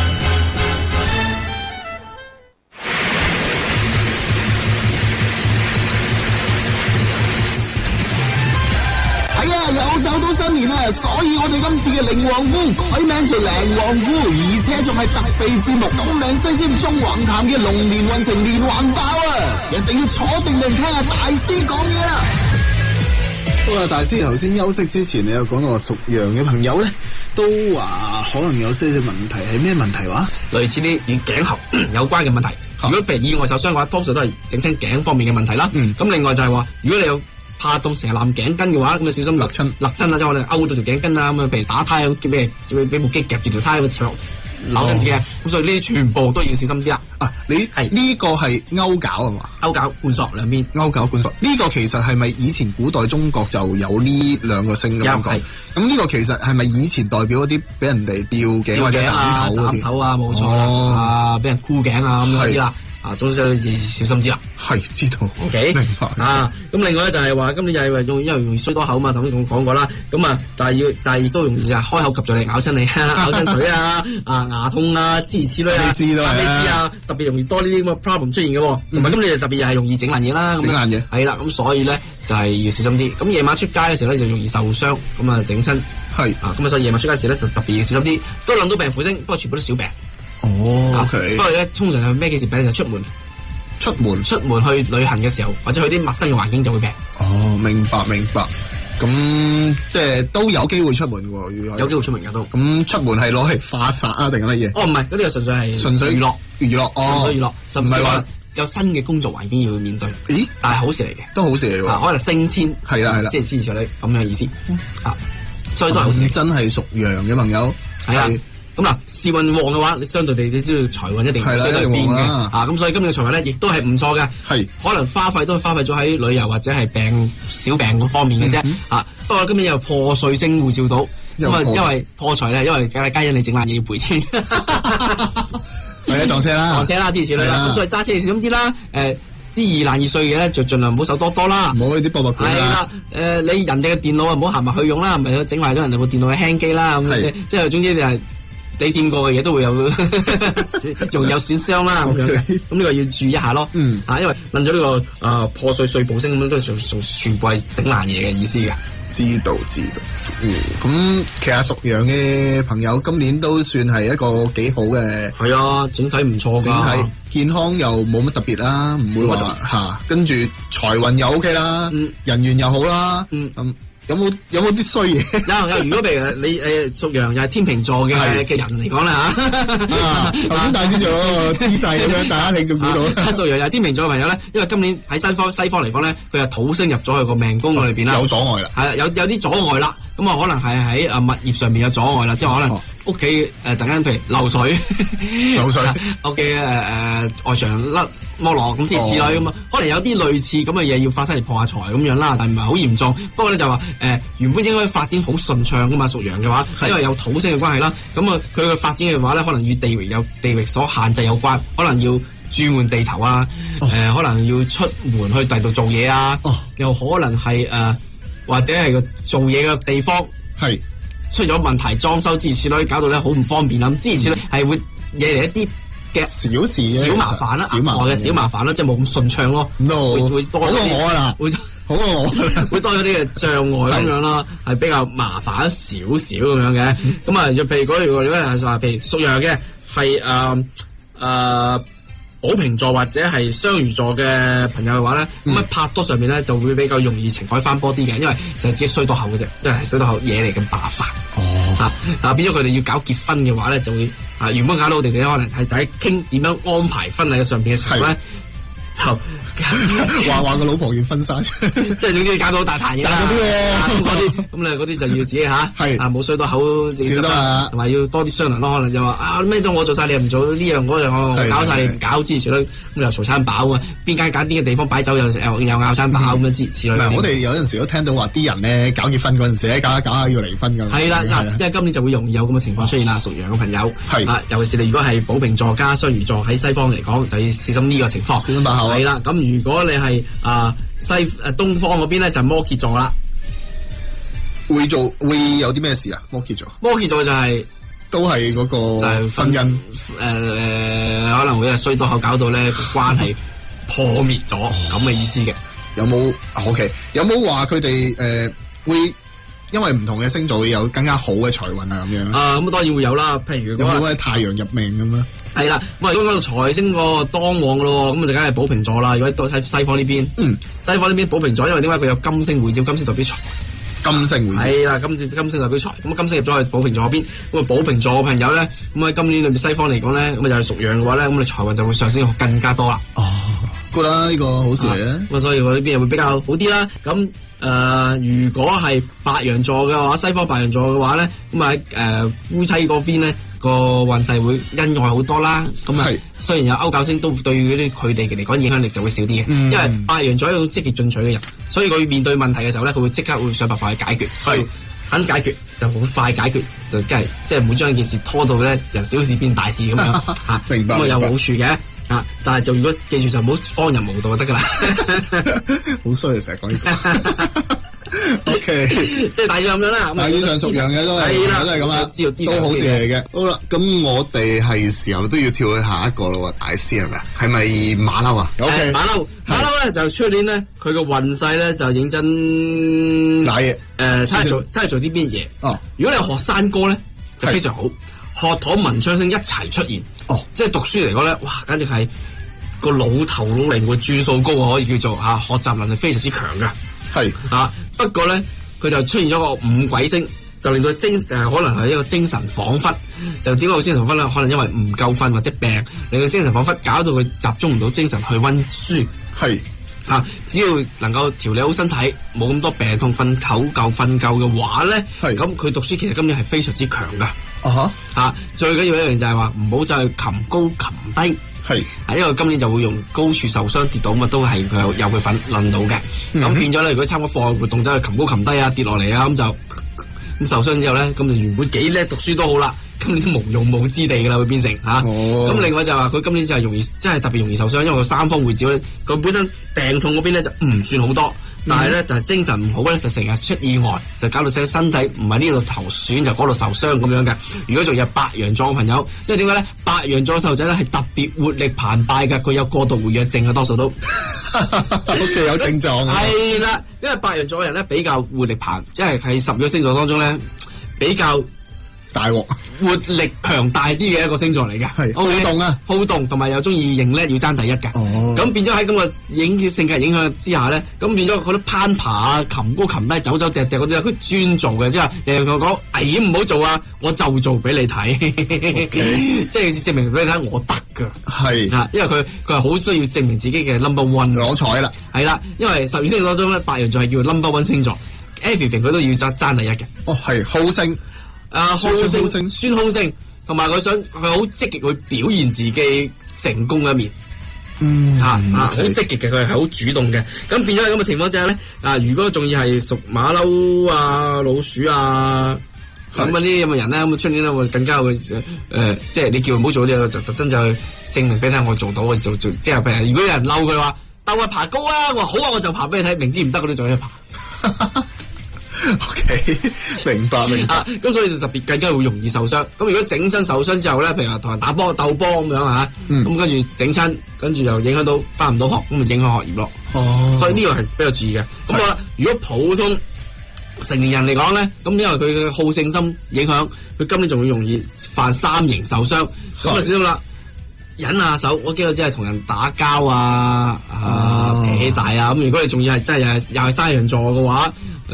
S9: 又走到新年啦，所以我哋今次嘅靈王夫改名做靈王夫，而且仲係特備節目，東嶺西尖中橫潭嘅龍年運程連環爆啊！一定要坐定定聽下大師講嘢啦。
S8: 不過大師頭先休息之前，你有講到屬羊嘅朋友咧，都話可能有些少問題，係咩問題話？
S11: 類似啲與頸喉有關嘅問題。如果譬如意外受傷嘅話，多數都係整親頸方面嘅問題啦。咁另外就係話，如果你有怕凍成日攬頸巾嘅話，咁你小心勒親啊！即係我哋勾到條頸巾啊，咁啊，譬如打呔俾部機夾住條呔咁長扭親自己，咁所以呢啲全部都要小心啲啦。
S8: 啊，你係呢個係勾絞啊嘛？
S11: 勾絞貫索兩邊，
S8: 勾絞貫索呢個其實係咪以前古代中國就有呢兩個星咁樣講？咁呢個其實係咪以前代表嗰啲俾人哋吊頸或者斬
S11: 頭啊？冇錯啦，啊，俾人箍頸啊咁樣啲啦。啊，總之你小心啲啦。
S8: 係知道
S11: ，OK， 明白。啊，咁另外咧就係話，今年就係話因為容易衰多口嘛，頭先我講過啦。咁啊，但係亦都容易啊，開口及住你咬親你，咬親水啊，牙痛啊，諸如此類啊，你知啊，特別容易多呢啲咁嘅 problem 出現嘅。同埋咁你就特別又係容易整爛嘢啦。
S8: 整爛嘢
S11: 係啦，咁所以咧就係要小心啲。咁夜晚出街嘅時候咧就容易受傷，咁啊整親。係啊，咁啊所以夜晚出街時咧就特別要小心啲。都諗到病符星，不過全部都小病。
S8: 哦 ，OK。
S11: 不過咧，通常係咩幾時病就出門去旅行嘅時候，或者去啲陌生嘅環境就會病。
S8: 哦，明白。咁即係都有機會出門喎，
S11: 有機會出門㗎都。
S8: 咁出門係攞嚟化煞啊，定係乜嘢？
S11: 哦，唔係，嗰啲係純粹娛樂。哦，娛樂，甚至話有新嘅工作環境要面對。咦？但係好事嚟嘅，
S8: 都好事嚟喎。
S11: 可能升遷。係啦，即係支持你咁嘅意思。啊，所以都係好事。
S8: 真係屬羊嘅朋友
S11: 係啊。咁嗱，時運旺嘅話，你相對地你知道財運一定相對變嘅啊！咁所以今年嘅財運咧，亦都係唔錯嘅。係可能花費都係花費咗喺旅遊或者係小病嗰方面嘅啫。啊，不過今年又破碎星護照到，咁啊，因為破財咧，因為皆因你整爛嘢要賠錢。
S8: 係啊，撞車啦，
S11: 支持你啦。咁所以揸車小心啲啦。啲易爛易碎嘅咧，就盡量唔好手多啦。
S8: 唔好去啲博物館啦。
S11: 係啦，你人哋嘅電腦啊，唔好行埋去用啦，唔係整壞咗人哋部電腦嘅輕機啦。咁即係總之就係。你掂過嘅嘢都會有容易有損傷啦咁樣嘅，咁呢個要注意一下咯。因為諗咗呢個破碎碎步星咁樣，都係全部係整爛嘢嘅意思嘅。
S8: 知道。咁其實屬羊嘅朋友今年都算係一個幾好嘅。係
S11: 啊，整體唔錯㗎。
S8: 整體健康又冇乜特別啦，唔會話嚇。跟住財運又 OK 啦，人緣又好啦。有冇啲衰嘢？
S11: 有，如果譬如你屬羊又係天秤座嘅人嚟講啦嚇，
S8: 頭先大師做嗰個姿勢咁樣，大家聽眾知道。
S11: 屬羊又係天秤座嘅朋友咧，因為今年喺西方嚟講咧，佢係土星入咗去個命宮裏邊啦，
S8: 有阻礙啦，
S11: 係啦，有啲阻礙啦，咁啊可能係喺物業上面有阻礙啦，即係可能屋企陣間譬如漏水，屋企外牆甩剝落咁之類咁啊，可能有啲類似咁嘅嘢要發生嚟破下財咁樣啦，但係唔係好嚴重。不過咧就話原本應該發展好順暢噶嘛，屬羊嘅話，因為有土星嘅關係啦，咁啊佢嘅發展嘅話咧，可能與地域所限制有關，可能要轉換地頭啊，可能要出門去第度做嘢啊，又可能係或者係個做嘢嘅地方係出咗問題，裝修之類，搞到咧好唔方便啦。咁之類係會惹嚟一啲嘅
S8: 小事
S11: 小麻煩啦，額外嘅小麻煩啦，即係冇咁順暢咯。會多咗啲，好過我會多咗啲嘅障礙咁樣啦，係比較麻煩少少咁樣嘅。咁啊，譬如如果係話，譬如屬羊嘅係
S10: 寶瓶座或者係雙魚座嘅朋友嘅話咧，咁喺拍拖上面咧就會比較容易情海翻波啲嘅，因為就係自己衰多口嘅啫，因為係衰多口嘢嚟嘅麻煩。變咗佢哋要搞結婚嘅話咧，就會原本搞到我哋可能係就喺傾點樣安排婚禮嘅上邊嘅時候咧。就
S8: 話個老婆要婚紗，
S10: 即係總之搞到好大壇嘢啦。咁你嗰啲就要自己冇衰多口，小心啊，同埋要多啲商量咯。可能就話咩都我做晒，你又唔做呢樣嗰樣，我搞晒你唔搞之類，咁又嘈餐飽啊！邊間揀邊個地方擺酒又拗餐飽咁樣之類。
S8: 我哋有陣時都聽到話啲人咧搞結婚嗰陣時咧搞下搞下要離婚㗎。
S10: 係啦，因為今年就會容易有咁嘅情況出現啦。屬羊嘅朋友尤其是你如果係寶瓶座加雙魚座喺西方嚟講，就要小心呢個情況。
S8: 小心把口。
S10: 係啦，咁如果你係東方嗰邊咧，就摩羯座啦，
S8: 會有啲咩事啊？摩羯座
S10: 就係
S8: 都係嗰個就係婚姻
S10: 可能會係衰多口，搞到咧關係破滅咗咁嘅意思嘅。
S8: 有冇 OK？ 有冇話佢哋會因為唔同嘅星座會有更加好嘅財運啊咁樣？
S10: 咁當然會有啦。譬如
S8: 講係太陽入命咁樣。
S10: 係啦，咁如果講到財星個當旺咯，咁就梗係寶瓶座啦。如果睇西方呢邊，西方呢邊寶瓶座，因為點解佢有金星會照，金星代表財，
S8: 金星會照
S10: 係啦，金星代表財，咁金星入咗去寶瓶座嗰邊，咁寶瓶座嘅朋友咧，咁喺今年裏邊西方嚟講咧，咁又係屬羊嘅話咧，咁你財運就會上升更加多啦。
S8: good 啦，呢個好事嚟啊！
S10: 咁所以我呢邊又會比較好啲啦。咁如果係白羊座嘅話，西方白羊座嘅話咧，咁喺夫妻嗰邊咧。個運勢會恩愛好多啦，咁雖然有歐教星，都對佢哋嚟講影響力就會少啲嘅，因為白羊座係一個積極進取嘅人，所以佢面對問題嘅時候咧，佢會即刻會想辦法去解決，所以肯解決就好快解決，就梗係即係唔會將件事拖到咧由小事變大事咁樣
S8: 明白，
S10: 咁有好處嘅但係就如果記住就唔好荒淫無道就得噶啦，
S8: 好衰啊！成日講呢個。OK，
S10: 即係大約咁樣啦。
S8: 但以上屬羊嘅都係咁啦，都好事嚟嘅。好啦，咁我哋係時候都要跳去下一個咯喎，大師係咪？係咪馬騮啊 ？OK， 馬
S10: 騮咧就出年咧，佢個運勢咧就認真
S8: 瀨嘢。
S10: 睇下做啲邊嘢。如果你係學山歌咧，就非常好。學堂文昌星一齊出現。即係讀書嚟講咧，哇，簡直係個腦頭腦靈活轉數高啊，可以叫做學習能力非常之強噶。不過咧，佢就出現咗個五鬼星，就令到可能係一個精神恍惚。就點解會精神恍惚咧？可能因為唔夠瞓或者病，令到精神恍惚，搞到佢集中唔到精神去溫書。只要能夠調理好身體，冇咁多病痛，瞓夠嘅話咧，咁佢讀書其實今年係非常之強噶。最緊要一樣就係話唔好再擒高擒低。因為今年就會用高處受傷跌倒咁都係佢有佢份論到嘅。咁變咗咧，如果參加課外活動走去擒高擒低啊，跌落嚟啊，咁受傷之後咧，咁就原本幾叻讀書都好啦，今年都無用武之地噶啦，會變成咁另外就係話佢今年就係容易，真係特別容易受傷，因為佢三方會照咧，佢本身病痛嗰邊咧就唔算好多。但係咧就係精神唔好咧，就成日出意外，就搞到自己身體唔係呢度頭損就嗰度受傷咁樣嘅。如果仲有白羊座嘅朋友，因為點解咧？白羊座細路仔咧係特別活力澎湃嘅，佢有過度活躍症啊，多數都
S8: 屋企有症狀啊。
S10: 係啦，因為白羊座嘅人咧比較活力澎，即係喺12個星座當中咧比較
S8: 大鑊
S10: 活力強大啲嘅一個星座嚟嘅，
S8: 係好動啊，
S10: 好動同埋又中意認叻，要爭第一嘅。咁變咗喺咁個性格影響之下咧，咁變咗佢啲攀爬啊、擒高擒低、走走趯趯嗰啲咧，佢專做嘅，即係人哋同我講危險唔好做啊，我就做俾你睇，即係證明俾你睇我得噶。係啊，因為佢係好需要證明自己嘅 number one
S8: 攞彩啦。
S10: 係啦，因為12星座當中咧，白羊座係叫 number one 星座 ，everything 佢都要爭第一嘅。
S8: 係好勝。
S10: 好勝，孫好勝，同埋佢好積極去表現自己成功嘅一面，好積極嘅，佢係好主動嘅。咁變咗喺咁嘅情況之下咧，如果仲要係屬馬騮啊、老鼠啊，咁呢啲咁嘅人咧，咁出年咧會更加會即係你叫佢唔好做呢個，就特登就去證明俾你睇我做到，我做即係譬如如果有人嬲佢話鬥我爬高啊，我話好啊，我就爬俾你睇，明知唔得嗰啲就去爬。
S8: OK， 明白。
S10: 咁所以就特別更加會容易受傷。咁如果整親受傷之後咧，譬如話同人打波鬥波咁樣咁跟住整親，跟住又影響到翻唔到學，咁咪影響學業咯。所以呢個係比較注意嘅。咁如果普通成年人嚟講咧，咁因為佢嘅好勝心影響，佢今年仲會容易犯3型受傷。咁就小心啦。
S11: 忍下手，我驚我真係同人打交啊，脾氣大啊。咁如果你仲要係真係又係山羊座嘅話，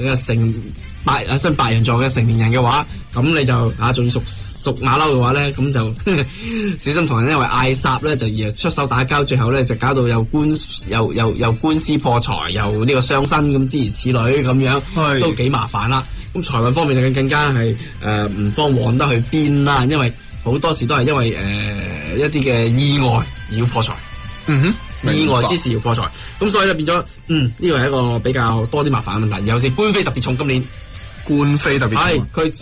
S11: 白羊座嘅成年人嘅話，咁你就仲要屬馬騮嘅話咧，咁就小心同人因為嗌霎咧就而出手打交，最後咧就搞到又官司破財，又呢個傷身咁諸如此類咁樣，都幾麻煩啦。咁財運方面就更加係唔方旺得去邊啦，因為好多時都係因為一啲嘅意外而要破財。意外之事要破財，咁所以咧變咗，呢個係一個比較多啲麻煩嘅問題。尤其是官非特別重，今年
S8: 官非特別重，
S11: 係佢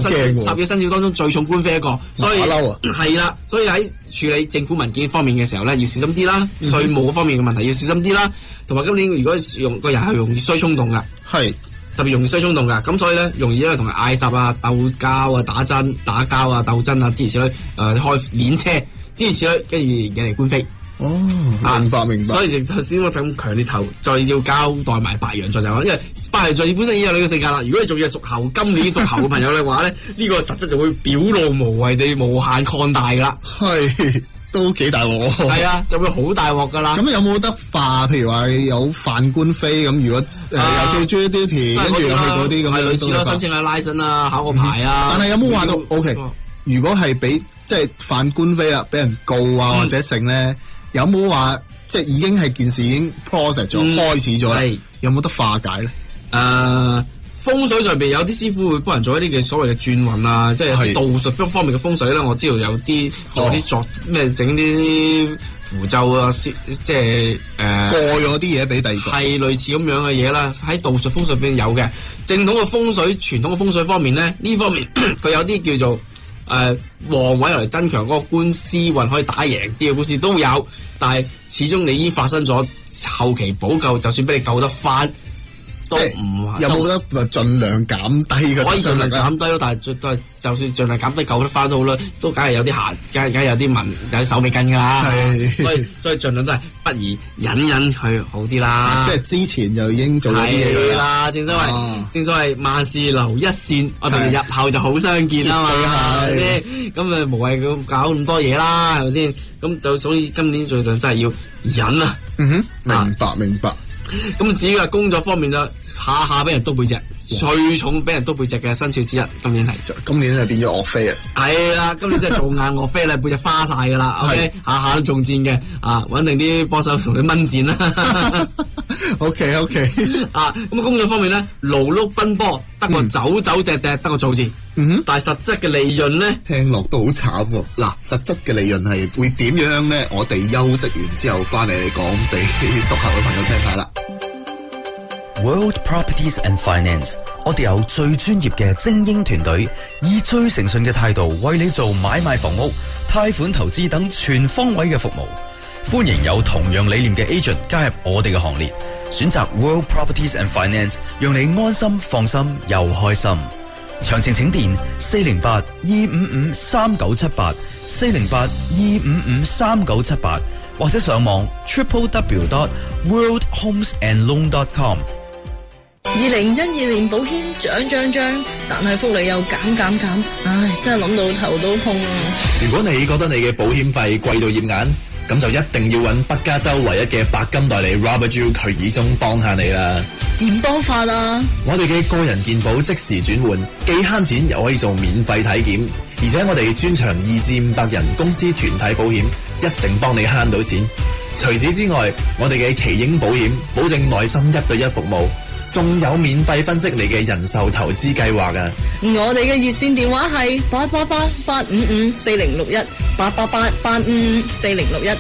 S11: 10個生肖當中最重官非一個，所以係啦，所以喺處理政府文件方面嘅時候咧，要小心啲啦，稅務方面嘅問題要小心啲啦，同埋今年如果用個人係容易衰衝動噶，係特別容易衰衝動噶，咁所以咧容易因為同人嗌霎啊、鬥交啊、打交啊、鬥爭啊諸如此類，開練車諸如此類，跟住引嚟官非。明白。所以頭先我咁強烈再要交代埋白羊座就係，因為白羊座本身已經有你嘅性格啦。如果你仲要係屬猴，今年屬猴嘅朋友嘅話咧，呢個特質就會表露無遺地無限擴大噶啦。係，都幾大鑊。係啊，就會好大鑊噶啦。咁有冇得化？譬如話有犯官非咁，如果有做 duty，跟住又去嗰啲咁，係類似咯，申請下拉伸啊，考個牌啊。但係有冇話到 OK？如果係俾即係犯官非啦，俾人告啊或者剩咧？有冇話即係已經係件事已經 process 咗開始咗咧？有冇得化解咧？風水上邊有啲師傅會幫人做一啲嘅所謂嘅轉運啊，即係道術方面嘅風水咧。我知道有啲做咩整啲符咒啊，即係過咗啲嘢俾第二個，係類似咁樣嘅嘢啦。喺道術風水邊有嘅，正統嘅風水、傳統嘅風水方面咧，呢方面佢有啲叫做旺位嚟增強嗰個官司運，可以打贏啲嘅故事都有，但係始終你已經發生咗，後期補救就算俾你救得翻，都唔有冇得盡量減低嘅？可以盡量減低咯，但係都係就算盡量減低救得翻都好啦，都梗係有啲梗係有啲紋有啲手尾跟㗎啦。所以盡量都係不如忍佢好啲啦。即係之前就已經做咗啲嘢啦。正所謂萬事留一線，我哋日後就好相見啊嘛。咁無謂咁搞咁多嘢啦，係咪先？咁就所以今年最盡真係要忍啊。明白。咁至於工作方面就下下俾人督背脊，最重俾人督背脊嘅生肖之一，今年係變咗岳飛啊！係啦，今年真係做硬岳飛啦，背脊花晒噶啦 ，OK， 下下都中箭嘅，穩定啲幫手同你掹箭啦。OK， 咁工作方面咧，勞碌奔波，得個走趯，得個做字。但係實質嘅利潤咧，聽落都好慘喎。嗱，實質嘅利潤係會點樣咧？我哋休息完之後翻嚟講俾屬猴嘅朋友聽下啦。
S4: World Properties and Finance， 我哋有最專業嘅精英團隊，以最誠信嘅態度為你做買賣房屋、貸款投資等全方位嘅服務。歡迎有同樣理念嘅 agent 加入我哋嘅行列，選擇 World Properties and Finance， 讓你安心、放心又開心。詳情請電408-255-3978 408-255-3978，或者上網 www.worldhomesandloan.com。
S1: 2012年保險漲，但係福利又減，唉，真係諗到頭都痛啊！
S3: 如果你覺得你嘅保險費貴到驗眼，咁就一定要揾北加州唯一嘅白金代理 Robert Jill 佢以中幫下你啦。
S1: 點幫法啊？
S3: 我哋嘅個人健保即時轉換，既慳錢又可以做免費體檢，而且我哋專長2至500人公司團體保險，一定幫你慳到錢。除此之外，我哋嘅奇英保險保證內心1對1服務，仲有免費分析你嘅人壽投資計劃㗎。
S1: 我哋嘅熱線電話係888-855-4061 888-855-4061。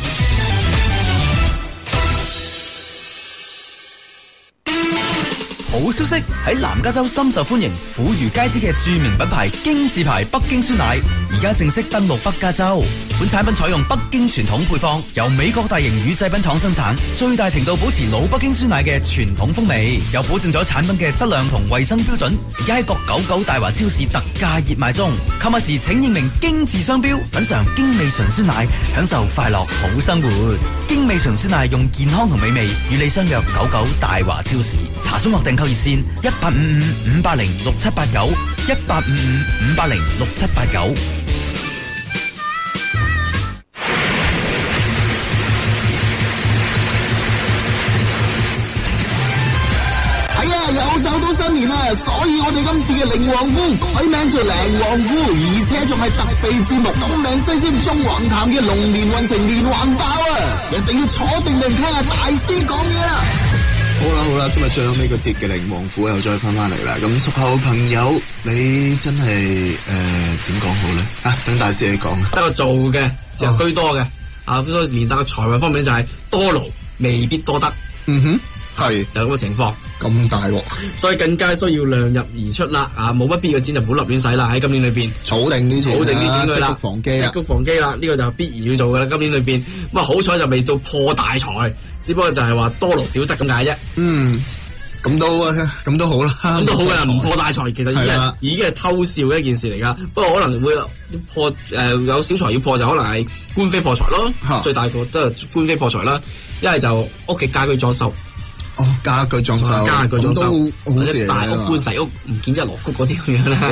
S4: 好消息，喺南加州深受歡迎婦孺皆知嘅著名品牌京字牌北京酸奶，而家正式登陸北加州。本產品採用北京傳統配方，由美國大型乳製品廠生產，最大程度保持老北京酸奶嘅傳統風味，又保證咗產品嘅質量同衛生標準。而家喺各99大華超市特價熱賣中，購物時請認明京字商標，品嘗京味純酸奶，享受快樂好生活。京味純酸奶用健康同美味與你相約99大華超市，查詢或訂購熱線1855-580-6789 1855-580-6789。
S9: 又走到新年啦，所以我哋今次嘅靈王夫改名做靈王夫，而且仲係特備節目，東嶺西簽中橫潭嘅龍年運程連環爆啊！一定要坐定定聽下大師講嘢啦！
S8: 好啦，今日最後尾個節嘅靈王府又再翻嚟啦。咁屬猴朋友，你真係點講好咧？等大師你講。
S11: 得個做嘅就居多嘅，所以連帶嘅財運方面就係多勞未必多得。
S8: 係
S11: 就咁嘅情況，
S8: 咁大鑊，
S11: 所以更加需要量入而出啦。冇乜必要嘅錢就唔好立亂使啦。喺今年裏邊，
S8: 儲定啲錢
S11: 佢啦，
S8: 積谷防饑啦，
S11: 呢個就必然要做噶啦。今年裏邊咁好彩就未到破大財，只不過就係話多勞少得咁解啫。
S8: 咁都好啦，咁都好
S11: 噶，唔破大財其實已經係偷笑嘅一件事嚟噶。不過可能會破有小財要破，就可能係官非破財咯。最大個都係官非破財啦。一係就屋企家居裝修。
S8: 家居裝修都好似
S11: 大屋搬細屋，唔見一鑼谷嗰啲咁樣啦。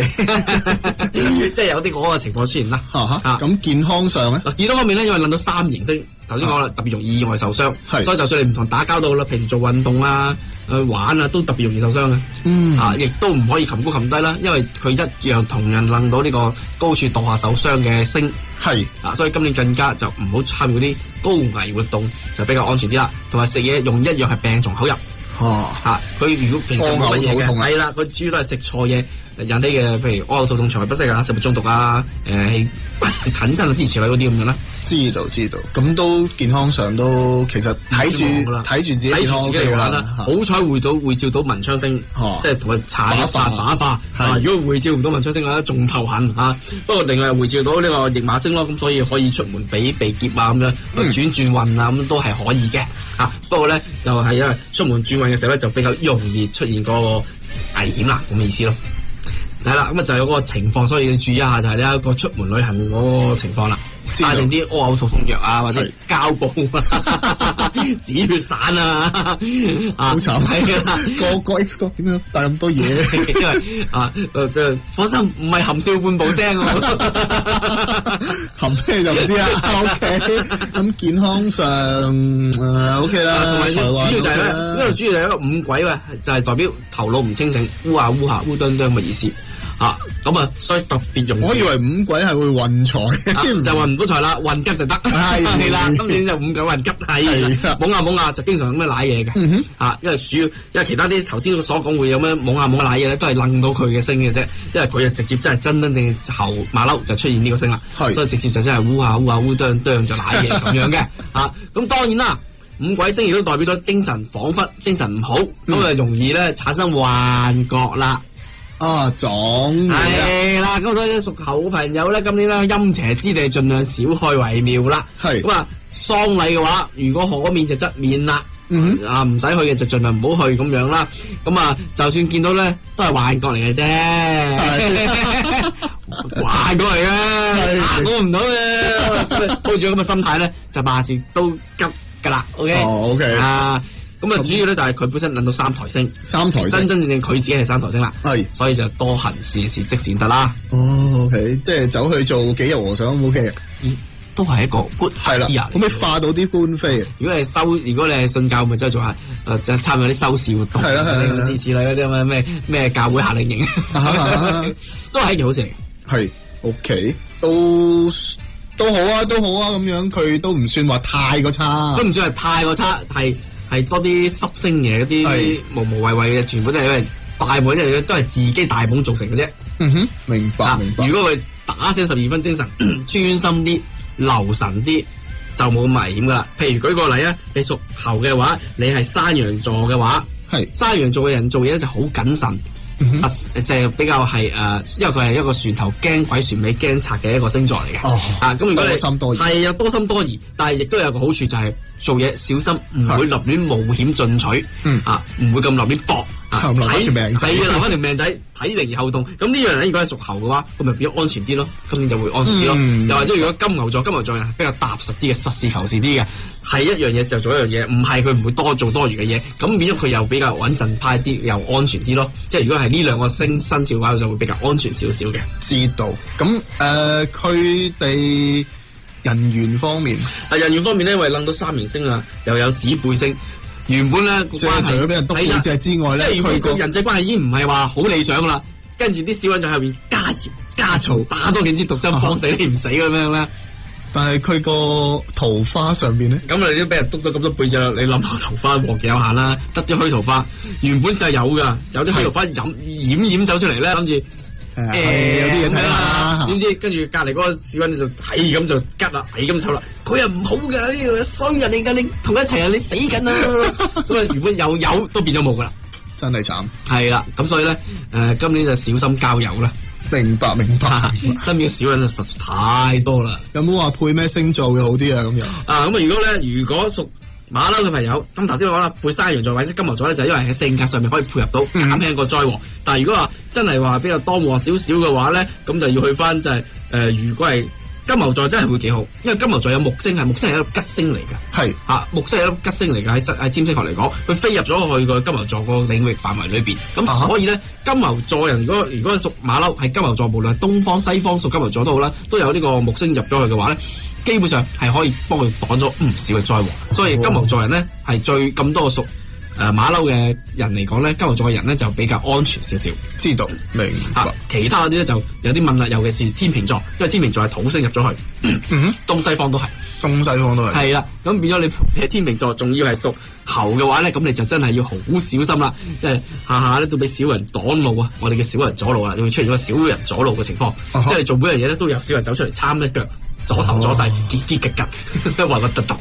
S11: 即係有啲嗰個情況出現啦。
S8: 咁健康上咧？
S11: 健康方面咧，因為諗到三形星，頭先講啦，特別容易意外受傷。所以就算你唔同打交道啦，平時做運動啊、玩啊，都特別容易受傷嘅。亦都唔可以擒高擒低啦，因為佢一樣同樣諗到呢個高處墮下受傷嘅星。所以今年更加就唔好參與嗰啲高危活動，就比較安全啲啦。同埋食嘢用一樣係病從口入。佢如果平時冇乜嘢嘅，係啦，佢主要都係食錯嘢引起嘅，譬如屙肚痛、腸胃不適啊、食物中毒啊、近身啊支持類嗰啲咁樣啦。
S8: 知道，咁都健康上都其實睇住自己健康嘅啦。
S11: 好彩會照到文昌星，即係同佢反化。如果會照唔到文昌星嘅話，仲頭痕。不過另外會照到呢個驛馬星咯，咁所以可以出門避劫啊咁樣，轉運啊咁都係可以嘅。不過咧就係因為出門轉運嘅時候咧，就比較容易出現嗰個危險啦，咁嘅意思咯。就係啦，咁就有嗰個情況，所以要注意一下，就係呢一個出門旅行嗰個情況啦。帶定啲屙嘔肚痛藥啊，或者膠布啊、止血散啊，
S8: 好慘係啊！個 X 光點樣帶咁多嘢？
S11: 因為就放心，唔係含笑半步釘
S8: 含咩就唔知啦。OK， 咁健康上OK 啦。
S11: 同埋主要就係咧，呢個主要就係一個五鬼嘅，就係代表頭腦唔清醒、烏下烏啄啄嘅意思。咁所以特別容易。
S8: 我以為五鬼係會運財，
S11: 就運唔到財啦，運吉就得。係啦，今年就五鬼運吉係。懵下就經常咁樣瀨嘢嘅。因為因為其他啲頭先所講會有咩懵下瀨嘢咧，都係楞到佢嘅星嘅啫。因為佢就直接真係真正後馬騮就出現呢個星啦。所以直接就真係烏下烏啄啄就瀨嘢咁樣嘅。咁當然啦，五鬼星亦都代表咗精神恍惚、精神唔好，咁就容易咧產生幻覺啦。
S8: 撞嘢
S11: 係啦，咁所以屬猴嘅朋友咧，今年咧陰邪之地盡量少去為妙啦。咁喪禮嘅話，如果可免就則免啦。唔使去嘅就盡量唔好去咁樣啦。就算見到咧，都係幻覺嚟嘅啫，幻覺嚟嘅，嚇我唔到嘅。抱住咁嘅心態咧，就萬事都急噶啦。OK。主要咧就係佢本身諗到三台星，真正佢自己係三台星啦，所以就多行善事積善得啦。
S8: OK， 即係走去做幾日和尚 OK 嘅，
S11: 都係一個 good idea。
S8: 可唔可以化到啲官非？
S11: 如果你係信教，咪即係做下就參與啲修士活動，支持你嗰啲咩教會夏令營，都係一件好事嚟。
S8: 係 OK，都好啊，咁樣佢都唔算話太過差，
S11: 都唔算係太過差，係多啲濕星嘅嗰啲無謂嘅，全部都係因為大部分都係自己大捧造成嘅啫。
S8: 明白。
S11: 如果佢打醒12分精神，專心啲、留神啲，就冇咁危險噶啦。譬如舉個例啊，你屬猴嘅話，你係山羊座嘅話，山羊座嘅人做嘢咧就好謹慎。就係比較係因為佢係一個船頭驚鬼船尾驚賊嘅一個星座嚟嘅。咁如果你多心多疑，係多心多疑，但係亦都有個好處就係做嘢小心，唔會立亂冒險進取，唔會咁立亂搏。
S8: 留翻條命仔，
S11: 留翻條命仔，睇定而後動。咁呢樣人如果係屬猴嘅話，咁咪變咗安全啲咯。今年就會安全啲咯。又或者如果金牛座人比較踏實啲嘅，實事求是啲嘅，係一樣嘢就做一樣嘢，唔係佢唔會多做多餘嘅嘢。咁變咗佢又比較穩陣派啲，又安全啲咯。即係如果係呢兩個生肖嘅話，就會比較安全少少嘅。
S8: 知道。咁佢哋人緣方面，
S11: 人緣方面咧，因為諗到三名星啊，又有指背星。 原本咧
S8: 即係除咗俾人督背脊之外咧，
S11: 即係佢個人際關係已經唔係話好理想噶啦，跟住啲小人在後邊加鹽加醋，打多幾支毒針，放死你唔死咁樣咧。
S8: 但係佢個桃花上邊咧，
S11: 咁你都俾人督咗咁多背脊啦，你諗下桃花旺極有限啦，得啲虛桃花，原本就係有噶，有啲虛桃花掩走出嚟咧，諗住。
S8: 有啲嘢睇啦，
S11: 點知跟住隔離嗰個小人就係咁就吉啦，係咁抽啦。佢又唔好㗎，呢個衰人嚟㗎，你同佢一齊啊，你死緊啦！咁啊原本有都變咗冇㗎啦，
S8: 真係慘。係
S11: 啦，咁所以咧今年就小心交友啦。
S8: 明白。
S11: 身邊嘅小人就實在太多啦。
S8: 有冇話配咩星座會好啲啊？咁樣
S11: 如果屬馬騮嘅朋友，咁頭先我講啦，配山羊座或者金牛座咧，就係因為喺性格上面可以配合到減輕個災禍。但係如果話真係話比較當旺少少嘅話咧，咁就要去翻就係如果係金牛座真係會幾好，因為金牛座有木星係一粒吉星嚟㗎。係木星係一粒吉星嚟㗎，喺占星學嚟講，佢飛入咗去個金牛座個領域範圍裏邊。咁所以咧，金牛座人如果係屬馬騮係金牛座，無論係東方西方屬金牛座都好啦，都有呢個木星入咗去嘅話咧，基本上係可以幫佢擋咗唔少嘅災禍。所以金牛座人咧係最咁多個屬馬騮嘅人嚟講咧，金牛座嘅人咧就比較安全少少。
S8: 知道明白。
S11: 其他嗰啲咧就有啲問啦，尤其是天秤座，因為天秤座係土星入咗去，東西方都係。係啦，咁變咗你係天秤座，仲要係屬猴嘅話咧，咁你就真係要好小心啦，即係下下咧都俾小人擋路啊！我哋嘅小人阻路啦，就會出現咗小人阻路嘅情況，即係做每樣嘢咧都有小人走出嚟參一腳。左手左勢，結結吉吉，核核突突。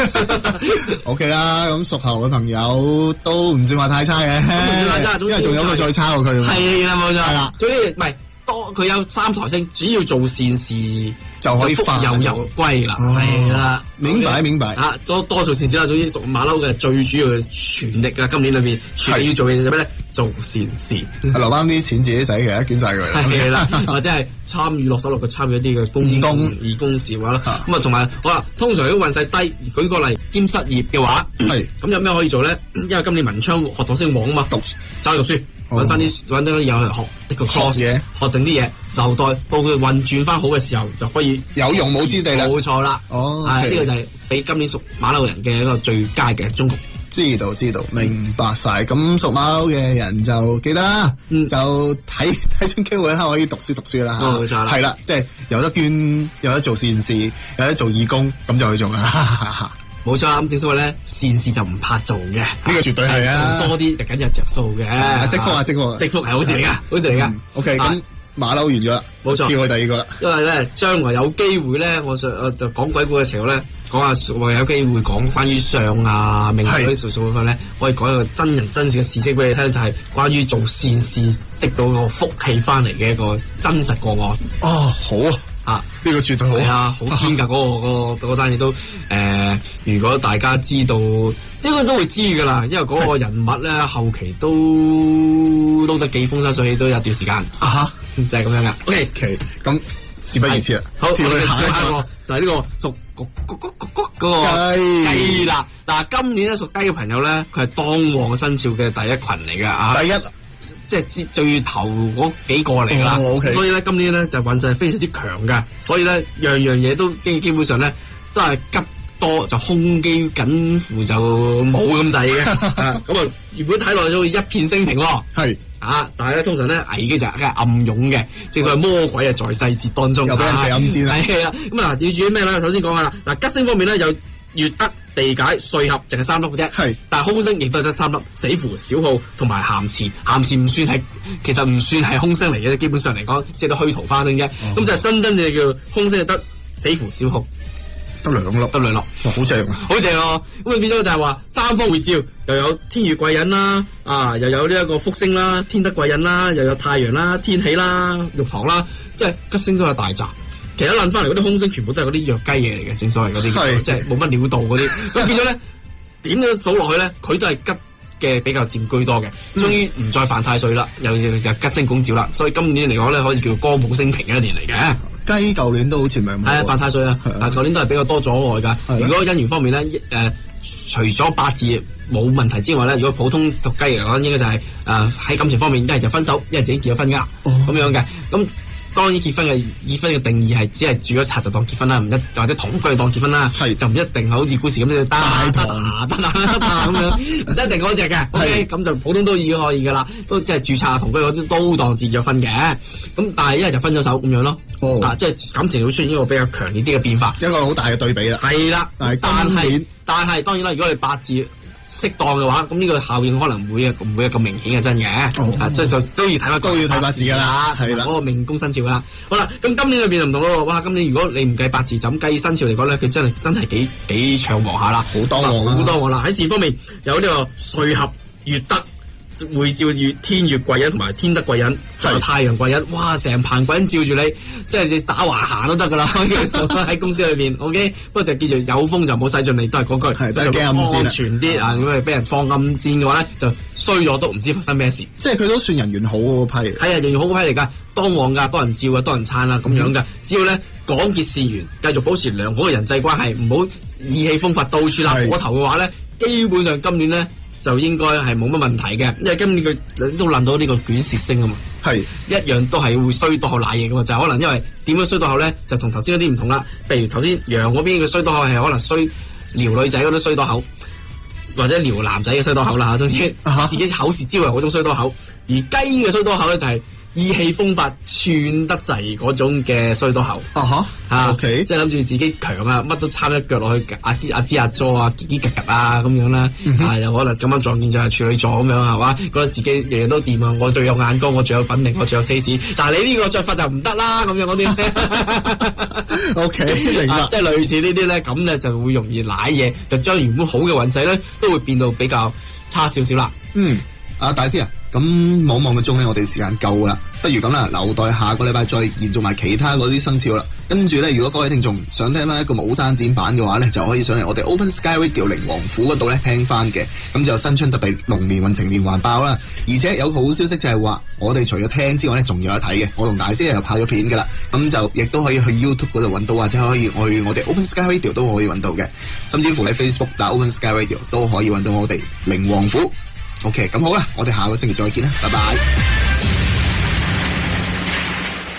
S8: OK 啦，咁屬猴嘅朋友都唔算話太差嘅，因為仲有個再差過佢。
S11: 係啦，冇錯。係啦，總之唔係多，佢有3台星，只要做善事
S8: 就可以
S11: 福有歸啦。係啦，
S8: 明白。
S11: 多做善事啦。總之屬馬騮嘅最主要嘅全力啊！今年裏邊全力要做嘅嘢係咩咧？做善事，
S8: 留翻啲錢自己使嘅，捐晒佢。
S11: 係啦，或者係參與落手落腳參與一啲嘅義工事嘅話啦。咁啊，同埋好啦，通常如果運勢低，舉個例兼失業嘅話，咁有咩可以做咧？因為今年文昌學堂星旺啊嘛，走去讀書，揾啲嘢去學一個 course 嘢，學定啲嘢，就到佢運轉翻好嘅時候，就可以
S8: 有用武之地啦。
S11: 冇錯啦。呢個就係俾今年屬馬騮人嘅一個最佳嘅忠告。
S8: 知道，明白晒。咁屬馬騮嘅人就記得啦，就睇準機會啦，可以讀書啦。
S11: 冇錯啦，
S8: 係啦，即係有得捐，有得做善事，有得做義工，咁就去做啦。
S11: 冇錯啦，咁正所謂咧，善事就唔怕做嘅，呢
S8: 個絕對係啊，
S11: 做多啲就緊有着數嘅。積福係好事嚟噶，好事嚟噶。
S8: OK，咁馬騮完咗啦，
S11: 冇錯，
S8: 跳去第二個啦。
S11: 因為咧，將來有機會咧，我就講鬼故嘅時候咧，講下話有機會講關於相啊、命理嗰啲數嘅咧，可以講一個真人真事嘅事蹟俾你聽，就係關於做善事積到個福氣翻嚟嘅一個真實個案。
S8: 好啊，呢個絕對好。
S11: 係啊，好堅㗎嗰單嘢都如果大家知道，應該都會知噶啦，因為嗰個人物咧後期都撈得幾風生水起，都有一段時間就係咁樣噶。OK，
S8: 咁事不宜遲啦。
S11: 好，跳去下一個就係呢個屬嗰個雞啦。嗱，今年咧屬雞嘅朋友咧，佢係當旺生肖嘅第一群嚟噶。
S8: 第一。
S11: 即係最頭嗰幾個嚟啦，所以咧今年咧就運勢非常之強嘅，所以咧樣嘢都基本上咧都係急多就空機緊乎就冇咁滯嘅，咁啊原本睇落去都一片升平喎，但係咧通常咧危機就係暗湧嘅，正所謂魔鬼啊在細節當中，
S8: 又俾人射暗箭啦，
S11: 係啦，咁啊要注意咩咧？首先講下啦，嗱吉星方面咧有月德、地解、歲合，淨係3粒嘅啫。但係空星亦都係得3粒，死符、小耗同埋咸池。咸池唔算係，其實唔算係空星嚟嘅，基本上嚟講，即係都虛桃花星啫。咁就真正叫空星就得死符、小耗，
S8: 得2粒，好正啊！
S11: 好正咯！咁啊變咗就係話三方會照，又有天月貴人啦，又有呢一個福星啦、天德貴人啦，又有太陽啦、天喜啦、玉堂啦，即係吉星都有大集。其實諗翻嚟嗰啲空星全部都係嗰啲弱雞嘢嚟嘅，正所謂嗰啲，即係冇乜料到嗰啲。咁變咗咧，點樣數落去咧，佢都係吉嘅比較佔居多嘅。終於唔再犯太歲啦，又吉星拱照啦，所以今年嚟講咧，可以叫歌舞升平嘅一年嚟嘅。
S8: 雞舊年都好似唔係
S11: 犯太歲啊，舊年都係比較多阻礙㗎。如果姻緣方面咧，除咗八字冇問題之外咧，如果普通屬雞嚟講，應該就係喺感情方面一係就分手，一係自己結咗婚㗎，咁樣嘅。咁當然結婚嘅定義係只係住咗拆就當結婚啦，或者同居當結婚啦，就唔一定好似古時咁樣得咁樣，唔一定嗰隻嘅。OK， 咁就普通都已經可以噶啦，都即係註冊同居嗰啲都當結咗婚嘅。咁但係一係就分咗手咁樣咯。即係感情會出現一個比較強烈啲嘅變化，
S8: 一個好大嘅對比啦。
S11: 係啦，但係當然啦，如果你八字適當嘅話，咁呢個效應可能唔會有咁明顯嘅真嘅，即係都要睇八字㗎啦，係啦，嗰個命宮生肖㗎啦。好啦，咁今年裏邊就唔同咯。哇，今年如果你唔計八字，就咁計生肖嚟講咧，佢真係幾暢旺下啦，好多旺啦。喺事業方面有呢個歲合、月德、會照月天月貴人同埋天德貴人，仲有太陽貴人，哇！成棚貴人照住你，即係你打橫行都得噶啦，喺公司裏邊 ，OK。不過就叫做有風就冇使盡力，都係嗰句，
S8: 都係驚暗箭
S11: 安全啲啊！如果係俾人放暗箭嘅話咧，就衰咗都唔知發生咩事。
S8: 即係佢都算人緣好嗰批。
S11: 係啊，人緣好嗰批嚟㗎，當旺㗎，多人照啊，多人撐啦，咁樣㗎。只要咧廣結善緣，繼續保持良好嘅人際關係，唔好意氣風發到處立火頭嘅話咧，基本上今年咧。就應該係冇乜問題嘅，因為今年佢都諗到呢個卷舌星啊嘛，係一樣都係會衰到後瀨嘢噶嘛，就係可能因為點樣衰到後咧，就同頭先嗰啲唔同啦。譬如頭先羊嗰邊嘅衰到後係可能衰撩女仔嗰啲衰到口，或者撩男仔嘅衰到口啦，總之自己口舌招人嗰種衰到口，而雞嘅衰到口咧就係意氣風發、串得滯嗰種嘅衰到口。OK， 即係諗住自己強啊，乜都參一腳落去，阿支阿佐啊，結結格格啊咁樣啦，又可能咁樣撞見就係處女座咁樣係嘛，覺得自己樣樣都掂啊，我最有眼光，我最有品味，我最有 taste， 但係你呢個着法就唔得啦，咁樣嗰啲。OK， 明白。即係類似呢啲咧，咁咧就會容易舐嘢，就將原本好嘅運勢咧，都會變到比較差少少啦。
S8: 大師啊，咁望望個鐘咧，我哋時間夠啦，不如咁啦，留待下個禮拜再延續埋其他嗰啲生肖啦。跟住咧，如果各位聽眾想聽翻一個冇刪剪版嘅話咧，就可以上嚟我哋 Open Sky Radio 靈王府嗰度咧聽翻嘅。咁就新春特別龍年運程連環爆啦，而且有好消息就係話，我哋除咗聽之外咧，仲有得睇嘅。我同大師又拍咗片噶啦，咁就亦都可以去 YouTube 嗰度揾到，或者可以去我哋 Open Sky Radio 都可以揾到嘅，甚至乎喺 Facebook 打 Open Sky Radio 都可以揾到我哋靈王府。OK， 咁好啦，我哋下個星期再見啦，拜拜。